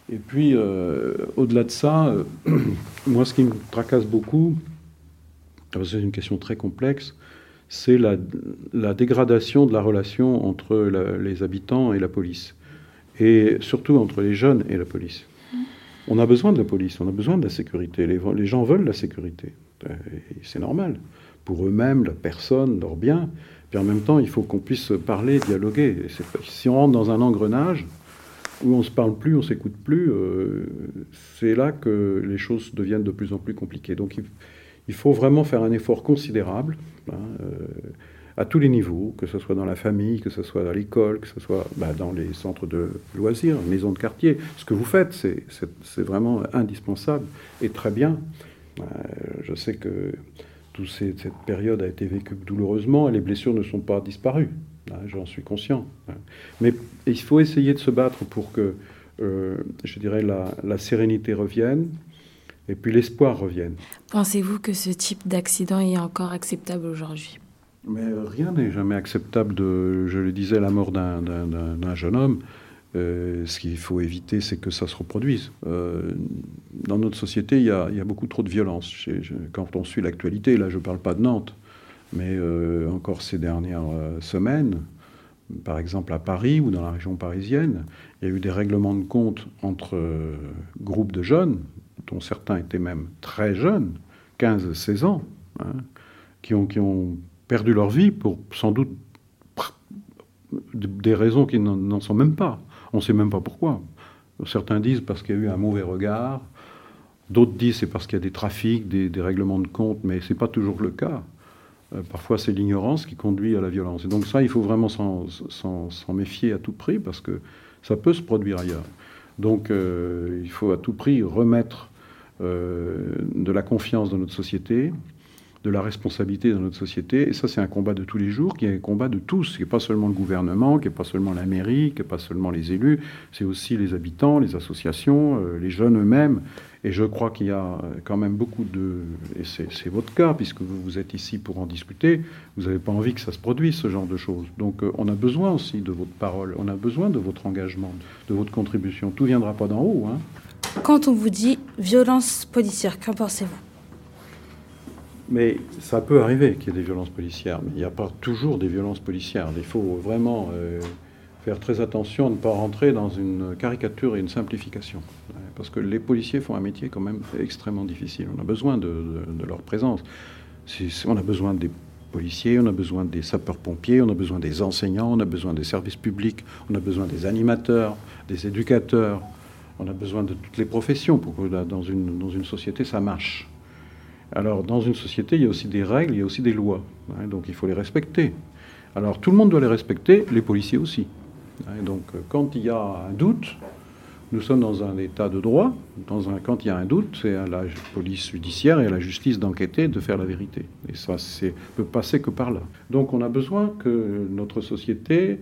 Et puis, au-delà de ça, moi, ce qui me tracasse beaucoup, c'est une question très complexe, c'est la dégradation de la relation entre les habitants et la police. Et surtout entre les jeunes et la police. On a besoin de la police, on a besoin de la sécurité. Les gens veulent la sécurité. Et c'est normal. Pour eux-mêmes, la personne, leurs biens. Puis en même temps, il faut qu'on puisse parler, dialoguer. Et si on rentre dans un engrenage où on ne se parle plus, on ne s'écoute plus, c'est là que les choses deviennent de plus en plus compliquées. Donc il faut vraiment faire un effort considérable, à tous les niveaux, que ce soit dans la famille, que ce soit à l'école, que ce soit dans les centres de loisirs, maisons de quartier. Ce que vous faites, c'est vraiment indispensable et très bien. Je sais que cette période a été vécue douloureusement et les blessures ne sont pas disparues. J'en suis conscient. Mais il faut essayer de se battre pour que, je dirais, la sérénité revienne et puis l'espoir revienne. Pensez-vous que ce type d'accident est encore acceptable aujourd'hui ? Mais rien n'est jamais acceptable je le disais, la mort d'un jeune homme. Ce qu'il faut éviter, c'est que ça se reproduise. Dans notre société, il y a beaucoup trop de violence. Quand on suit l'actualité, là je ne parle pas de Nantes, mais encore ces dernières semaines, par exemple à Paris ou dans la région parisienne, il y a eu des règlements de compte entre groupes de jeunes, dont certains étaient même très jeunes, 15-16 ans, qui ont perdu leur vie pour sans doute des raisons qui n'en sont même pas. On ne sait même pas pourquoi. Certains disent parce qu'il y a eu un mauvais regard, d'autres disent c'est parce qu'il y a des trafics, des règlements de compte, mais ce n'est pas toujours le cas. Parfois c'est l'ignorance qui conduit à la violence. Et donc ça, il faut vraiment s'en méfier à tout prix parce que ça peut se produire ailleurs. Donc il faut à tout prix remettre de la confiance dans notre société, de la responsabilité dans notre société. Et ça, c'est un combat de tous les jours, qui est un combat de tous, qui n'est pas seulement le gouvernement, qui n'est pas seulement la mairie, qui n'est pas seulement les élus, c'est aussi les habitants, les associations, les jeunes eux-mêmes. Et je crois qu'il y a quand même beaucoup et c'est votre cas, puisque vous êtes ici pour en discuter, vous n'avez pas envie que ça se produise, ce genre de choses. Donc on a besoin aussi de votre parole, on a besoin de votre engagement, de votre contribution. Tout ne viendra pas d'en haut. Quand on vous dit violence policière, qu'en pensez-vous ? Mais ça peut arriver qu'il y ait des violences policières, mais il n'y a pas toujours des violences policières. Il faut vraiment faire très attention à ne pas rentrer dans une caricature et une simplification. Parce que les policiers font un métier quand même extrêmement difficile. On a besoin de leur présence. On a besoin des policiers, on a besoin des sapeurs-pompiers, on a besoin des enseignants, on a besoin des services publics, on a besoin des animateurs, des éducateurs. On a besoin de toutes les professions pour que dans une société, ça marche. Alors, dans une société, il y a aussi des règles, il y a aussi des lois. Donc, il faut les respecter. Alors, tout le monde doit les respecter, les policiers aussi. Donc, quand il y a un doute, nous sommes dans un état de droit. Quand il y a un doute, c'est à la police judiciaire et à la justice d'enquêter, de faire la vérité. Et ça, peut passer que par là. Donc, on a besoin que notre société,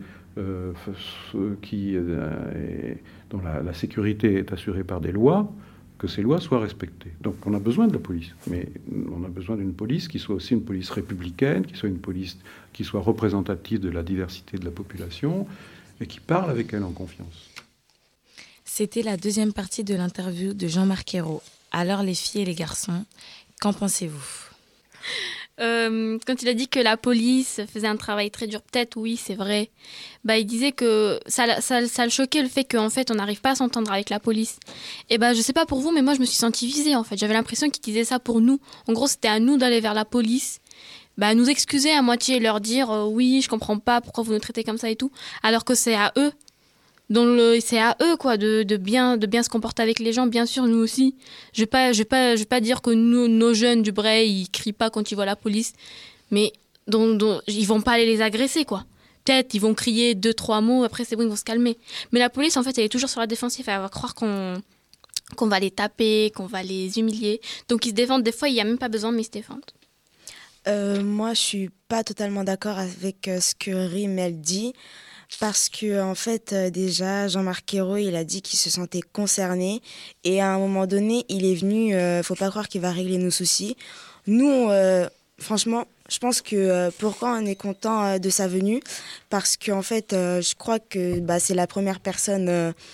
dont la sécurité est assurée par des lois, que ces lois soient respectées. Donc on a besoin de la police, mais on a besoin d'une police qui soit aussi une police républicaine, qui soit une police qui soit représentative de la diversité de la population et qui parle avec elle en confiance. C'était la deuxième partie de l'interview de Jean-Marc Ayrault. Alors les filles et les garçons, qu'en pensez-vous ? Quand il a dit que la police faisait un travail très dur, peut-être oui, c'est vrai. Il disait que ça le choquait le fait qu'en fait on n'arrive pas à s'entendre avec la police. Et je sais pas pour vous, mais moi je me suis sentie visée en fait. J'avais l'impression qu'il disait ça pour nous. En gros, c'était à nous d'aller vers la police, nous excuser à moitié et leur dire oui, je comprends pas pourquoi vous nous traitez comme ça et tout, alors que c'est à eux. C'est à eux quoi de bien se comporter avec les gens, bien sûr nous aussi. Je vais pas dire que nos jeunes du Bray ils crient pas quand ils voient la police, mais ils vont pas aller les agresser quoi. Peut-être ils vont crier 2-3 mots, après c'est bon, ils vont se calmer. Mais la police en fait elle est toujours sur la défensive, elle va croire qu'on va les taper, qu'on va les humilier. Donc ils se défendent, des fois il y a même pas besoin mais ils se défendent. Moi je suis pas totalement d'accord avec ce que Rim elle dit. Parce que en fait, déjà, Jean-Marc Ayrault, il a dit qu'il se sentait concerné. Et à un moment donné, il est venu, faut pas croire qu'il va régler nos soucis. Nous, franchement, je pense que pourquoi on est content de sa venue ? Parce qu'en fait, je crois que c'est la première personne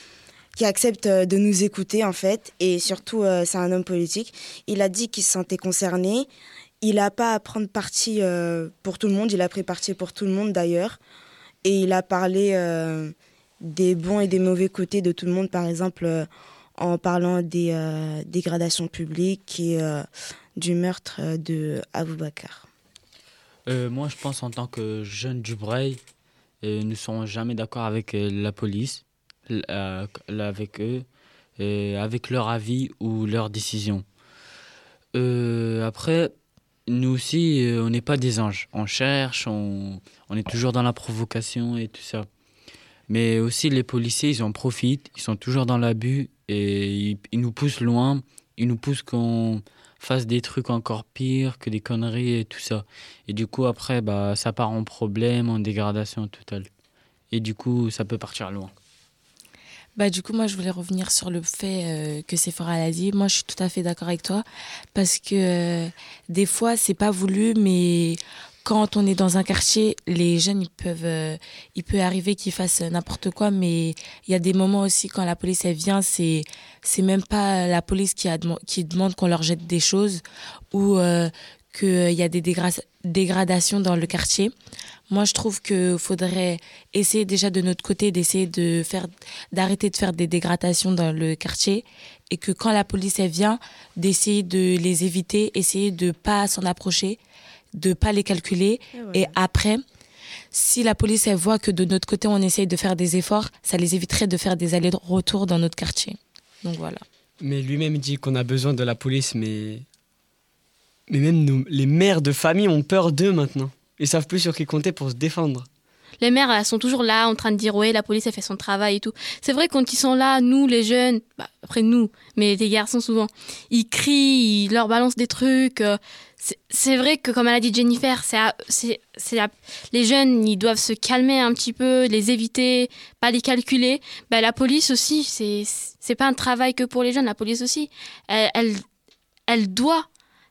qui accepte de nous écouter en fait, et surtout c'est un homme politique. Il a dit qu'il se sentait concerné. Il n'a pas à prendre parti pour tout le monde, il a pris parti pour tout le monde d'ailleurs, et il a parlé des bons et des mauvais côtés de tout le monde, par exemple en parlant des dégradations publiques et du meurtre de Aboubakar. Moi, je pense en tant que jeune du Breil, nous ne serons jamais d'accord avec la police, avec eux, avec leur avis ou leur décision. Après, nous aussi, on n'est pas des anges. On cherche, on est toujours dans la provocation et tout ça. Mais aussi, les policiers, ils en profitent, ils sont toujours dans l'abus et ils nous poussent loin, ils nous poussent qu'on fasse des trucs encore pires que des conneries et tout ça. Et du coup, après, ça part en problème, en dégradation totale. Et du coup, ça peut partir loin. Du coup, moi, je voulais revenir sur le fait que Sephora l'a dit. Moi, je suis tout à fait d'accord avec toi. Parce que des fois, c'est pas voulu, mais quand on est dans un quartier, les jeunes, il peut arriver qu'ils fassent n'importe quoi. Mais il y a des moments aussi, quand la police, elle vient, c'est même pas la police qui demande qu'on leur jette des choses ou qu'il y a des dégradations dans le quartier. Moi, je trouve qu'il faudrait essayer déjà de notre côté d'essayer d'arrêter de faire des dégradations dans le quartier et que quand la police elle vient, d'essayer de les éviter, essayer de pas s'en approcher, de pas les calculer. Et après, si la police elle voit que de notre côté on essaye de faire des efforts, ça les éviterait de faire des allers-retours dans notre quartier. Donc voilà. Mais lui-même dit qu'on a besoin de la police, mais même les mères de famille ont peur d'eux maintenant. Ils savent plus sur qui compter pour se défendre. Les mères, elles sont toujours là en train de dire ouais, la police elle fait son travail et tout. C'est vrai quand ils sont là, nous les jeunes, après nous, mais les garçons souvent, ils crient, ils leur balancent des trucs. C'est vrai que comme elle a dit Jennifer, les jeunes, ils doivent se calmer un petit peu, les éviter, pas les calculer. La police aussi, c'est pas un travail que pour les jeunes. La police aussi, elle doit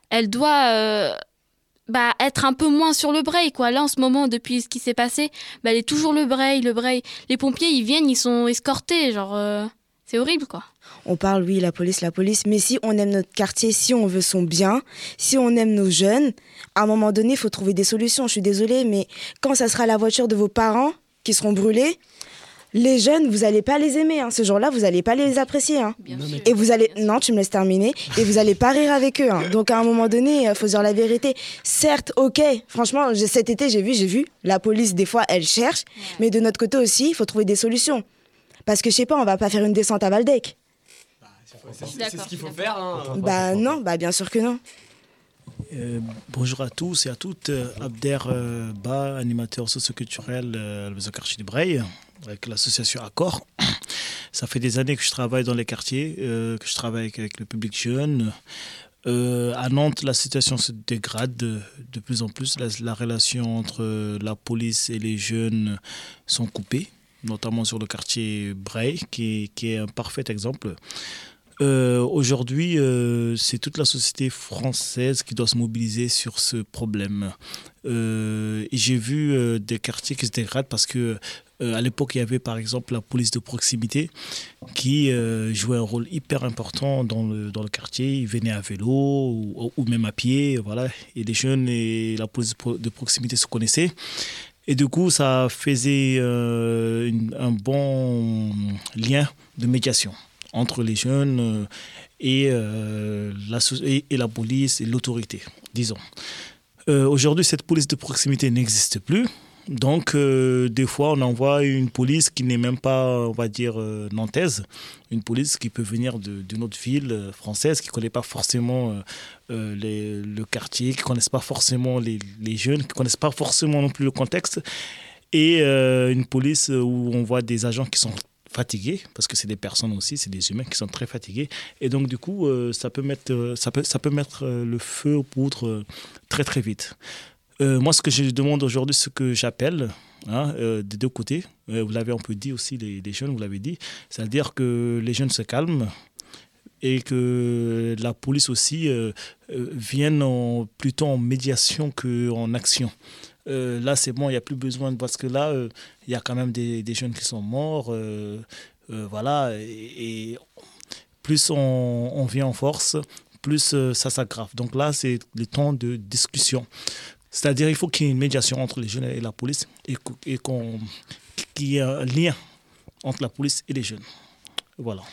être un peu moins sur le braille, quoi. Là, en ce moment, depuis ce qui s'est passé, elle est toujours le braille. Les pompiers, ils viennent, ils sont escortés, c'est horrible, quoi. On parle, oui, la police, mais si on aime notre quartier, si on veut son bien, si on aime nos jeunes, à un moment donné, il faut trouver des solutions. Je suis désolée, mais quand ça sera la voiture de vos parents qui seront brûlés, les jeunes, vous n'allez pas les aimer. Ce jour-là, vous n'allez pas les apprécier. Et vous allez... Non, tu me laisses terminer. Et vous n'allez pas rire avec eux. Donc, à un moment donné, il faut dire la vérité. Certes, ok. Franchement, cet été, j'ai vu. La police, des fois, elle cherche. Mais de notre côté aussi, il faut trouver des solutions. Parce que, je sais pas, on va pas faire une descente à Valdec. C'est ce qu'il faut faire. Non, bien sûr que non. Bonjour à tous et à toutes. Abder Ba, animateur socioculturel au quartier de Breil, avec l'association Accord. Ça fait des années que je travaille dans les quartiers, que je travaille avec le public jeune. À Nantes, la situation se dégrade de plus en plus. La relation entre la police et les jeunes sont coupées, notamment sur le quartier Breil, qui est un parfait exemple. Aujourd'hui, c'est toute la société française qui doit se mobiliser sur ce problème. Et j'ai vu des quartiers qui se dégradent parce que à l'époque, il y avait par exemple la police de proximité qui jouait un rôle hyper important dans le quartier. Ils venaient à vélo ou même à pied, voilà. Et les jeunes et la police de proximité se connaissaient. Et du coup, ça faisait un bon lien de médiation entre les jeunes et la police et l'autorité, disons. Aujourd'hui, cette police de proximité n'existe plus. Donc, des fois, on envoie une police qui n'est même pas, on va dire, nantaise. Une police qui peut venir d'une autre ville française, qui ne connaît pas forcément le quartier, qui ne connaissent pas forcément les jeunes, qui ne connaissent pas forcément non plus le contexte. Et une police où on voit des agents qui sont fatigués, parce que c'est des personnes aussi, c'est des humains qui sont très fatigués. Et donc, du coup, ça peut mettre le feu aux poudres très, très vite. Moi, ce que je demande aujourd'hui, ce que j'appelle, des deux côtés, vous l'avez un peu dit aussi, les jeunes, vous l'avez dit, c'est-à-dire que les jeunes se calment et que la police aussi vienne plutôt en médiation qu'en action. Là, c'est bon, il n'y a plus besoin, parce que là, il y a quand même des jeunes qui sont morts. Voilà, et plus on vient en force, plus ça s'aggrave. Donc là, c'est le temps de discussion. C'est-à-dire qu'il faut qu'il y ait une médiation entre les jeunes et la police et qu'il y ait un lien entre la police et les jeunes. Voilà.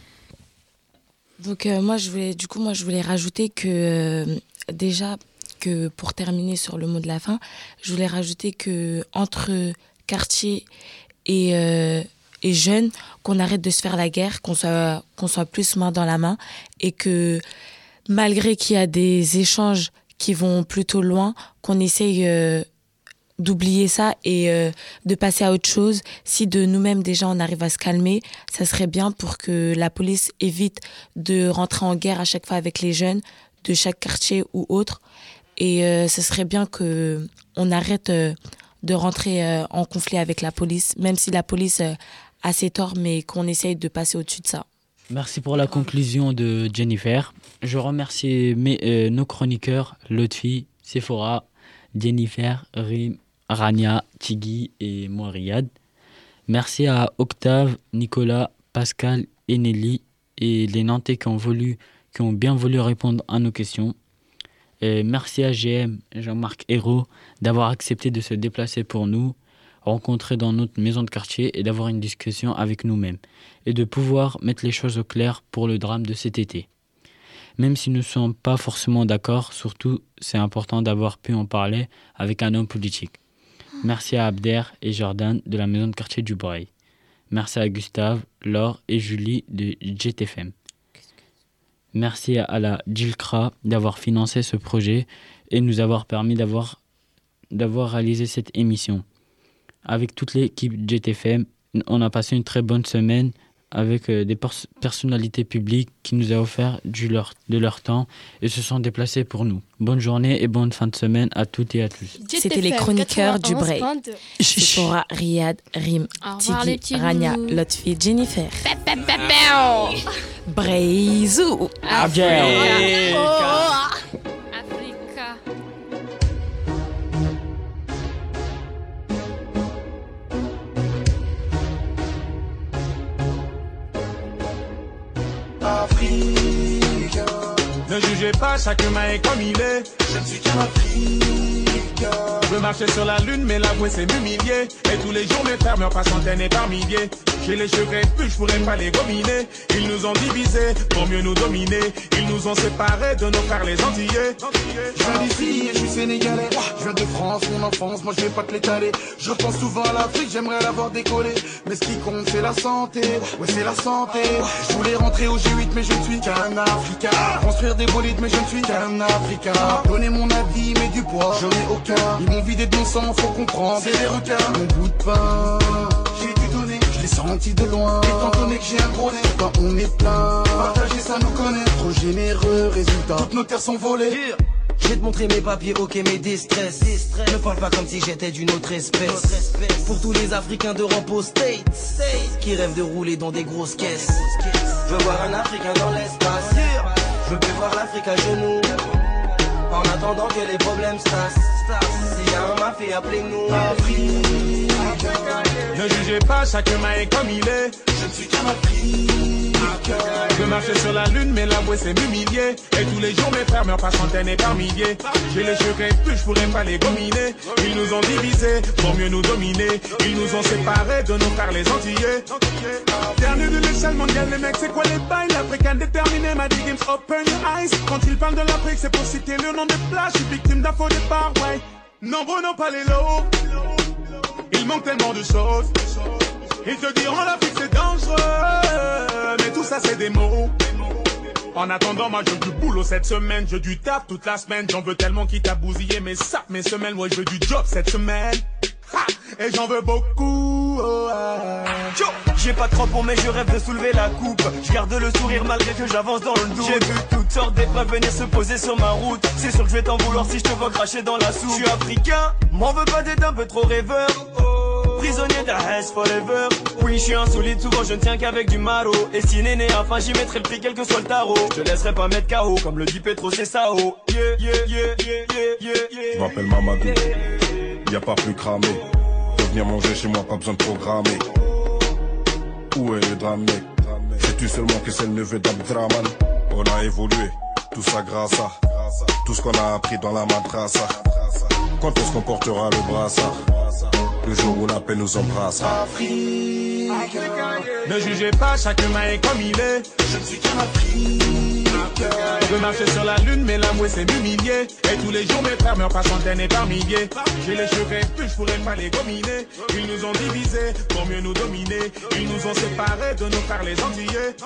Donc moi, je voulais rajouter que déjà, que pour terminer sur le mot de la fin, je voulais rajouter que entre quartier et jeunes, qu'on arrête de se faire la guerre, qu'on soit plus main dans la main, et que malgré qu'il y a des échanges qui vont plutôt loin, qu'on essaye d'oublier ça et de passer à autre chose. Si de nous-mêmes déjà on arrive à se calmer, ça serait bien pour que la police évite de rentrer en guerre à chaque fois avec les jeunes de chaque quartier ou autre. Et ce serait bien qu'on arrête de rentrer en conflit avec la police, même si la police a ses torts, mais qu'on essaye de passer au-dessus de ça. Merci pour la conclusion de Jennifer. Je remercie nos chroniqueurs, Lotfi, Sephora, Jennifer, Rim, Rania, Tigui et moi, Riyad. Merci à Octave, Nicolas, Pascal et Nelly et les Nantais qui ont bien voulu répondre à nos questions. Et merci à GM, Jean-Marc Hérault, d'avoir accepté de se déplacer pour nous, rencontrer dans notre maison de quartier et d'avoir une discussion avec nous-mêmes et de pouvoir mettre les choses au clair pour le drame de cet été. Même si nous ne sommes pas forcément d'accord, surtout c'est important d'avoir pu en parler avec un homme politique. Merci à Abder et Jordan de la maison de quartier du Breil. Merci à Gustave, Laure et Julie de JTFM. Merci à la Djilkra d'avoir financé ce projet et nous avoir permis d'avoir réalisé cette émission. Avec toute l'équipe JTFM, on a passé une très bonne semaine avec des personnalités publiques qui nous ont offert de leur temps et se sont déplacés pour nous. Bonne journée et bonne fin de semaine à toutes et à tous. C'était les chroniqueurs du Breil. Sephora, Riyad, Rim, Tigui, Rania, Lotfi, Jennifer. Breizou. Africa. Ne jugez pas, chacun est comme il est. Je ne suis qu'un Africain. Je veux marcher sur la lune, mais l'avouer c'est m'humilier. Et tous les jours mes frères meurent par centaines et par milliers. J'ai les cheveux plus, je pourrais pas les gominer. Ils nous ont divisés pour mieux nous dominer. Ils nous ont séparés de nos frères les Antillais. Je viens d'ici et je suis sénégalais. Je viens de France, mon enfance, moi je vais pas te l'étaler. Je pense souvent à l'Afrique, j'aimerais l'avoir décollé. Mais ce qui compte c'est la santé, ouais c'est la santé. Je voulais rentrer au G8 mais je ne suis qu'un Africain. Construire des bolides mais je ne suis qu'un Africain. Donner mon avis mais du poids, j'en ai aucun. Ils m'ont vidé de mon sang, faut comprendre, c'est des requins. Mon bout de pain, j'ai dû donner, je l'ai senti de loin. Étant donné que j'ai un gros nez, quand on est plein, partager ça nous connaît. Trop généreux, résultat, toutes nos terres sont volées. Je vais te montrer mes papiers, ok, mes distress. Ne parle pas comme si j'étais d'une autre espèce. Pour tous les Africains d'Europe aux States qui rêvent de rouler dans des grosses caisses. Je veux voir un Africain dans l'espace. Je veux plus voir l'Afrique à genoux. En attendant que les problèmes se tassent. S'il y a un mafia, appelez-nous. Ne jugez pas, chacun est comme il est. Je ne suis qu'un Africain. Je veux marcher sur la lune, mais l'avouer c'est m'humilier. Et tous les jours mes frères meurent par centaines et par milliers. J'ai les cheveux plus, je pourrais pas les gominer. Ils nous ont divisés pour mieux nous dominer. Ils nous ont séparés de nos frères les Antillais. Dernier de l'échelle mondiale, les mecs, c'est quoi les bails? L'Africain déterminé m'a dit games open your eyes. Quand ils parlent de l'Afrique, c'est pour citer le nom des plages. Je suis victime d'un faux départ, ouais. Nombreux n'ont pas les lots. Il manque tellement de choses. Ils te diront l'Afrique c'est dangereux, mais tout ça c'est des mots. En attendant, moi je veux du boulot cette semaine, je veux du taf toute la semaine. J'en veux tellement qui t'a bousillé mes sacs, mes semelles. Moi je veux du job cette semaine. Ha! Et j'en veux beaucoup. Oh, Yo, j'ai pas de crampons mais je rêve de soulever la coupe. Je garde le sourire malgré que j'avance dans le doute. J'ai vu toutes sortes d'épreuves venir se poser sur ma route. C'est sûr que je vais t'en vouloir si je te vois cracher dans la soupe. Je suis africain, m'en veux pas d'être un peu trop rêveur. Prisonnier de la Hesse forever. Oui, je suis insolite, souvent je ne tiens qu'avec du maro. Et si néné, enfin j'y mettrai le prix quel que soit le tarot. Je te laisserai pas mettre KO, comme le dit Petro, c'est Sao. Je m'appelle Mamadou, y a pas plus cramé. Venir manger chez moi, pas besoin de programmer. Où est le drame, mec? Sais-tu seulement que c'est le neveu d'Abdraman? On a évolué, tout ça grâce à tout ce qu'on a appris dans la madrasa. Quand est-ce qu'on portera le brassard? Le jour où la paix nous embrasse. Ne jugez pas, chaque humain est comme il est. Je ne suis qu'un Africain. On veut marcher sur la lune, mais l'amour c'est m'humilier. Et tous les jours mes frères meurent par centaines et par milliers. J'ai les cheveux plus, je pourrais pas les gominer. Ils nous ont divisés pour mieux nous dominer. Ils nous ont séparés de nos frères les Antillais.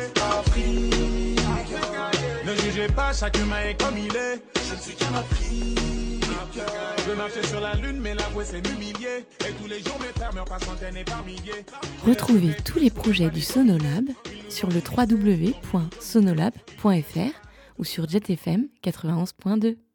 Ne jugez pas, chaque humain est comme il est. Je ne suis qu'un Africain. Je veux marcher sur la lune, mais l'amour c'est m'humilier. Et tous les jours mes frères meurent par centaines et par milliers. Retrouvez tous les projets du Sonolab sur le www.sonolab.fr ou sur JetFM 91.2.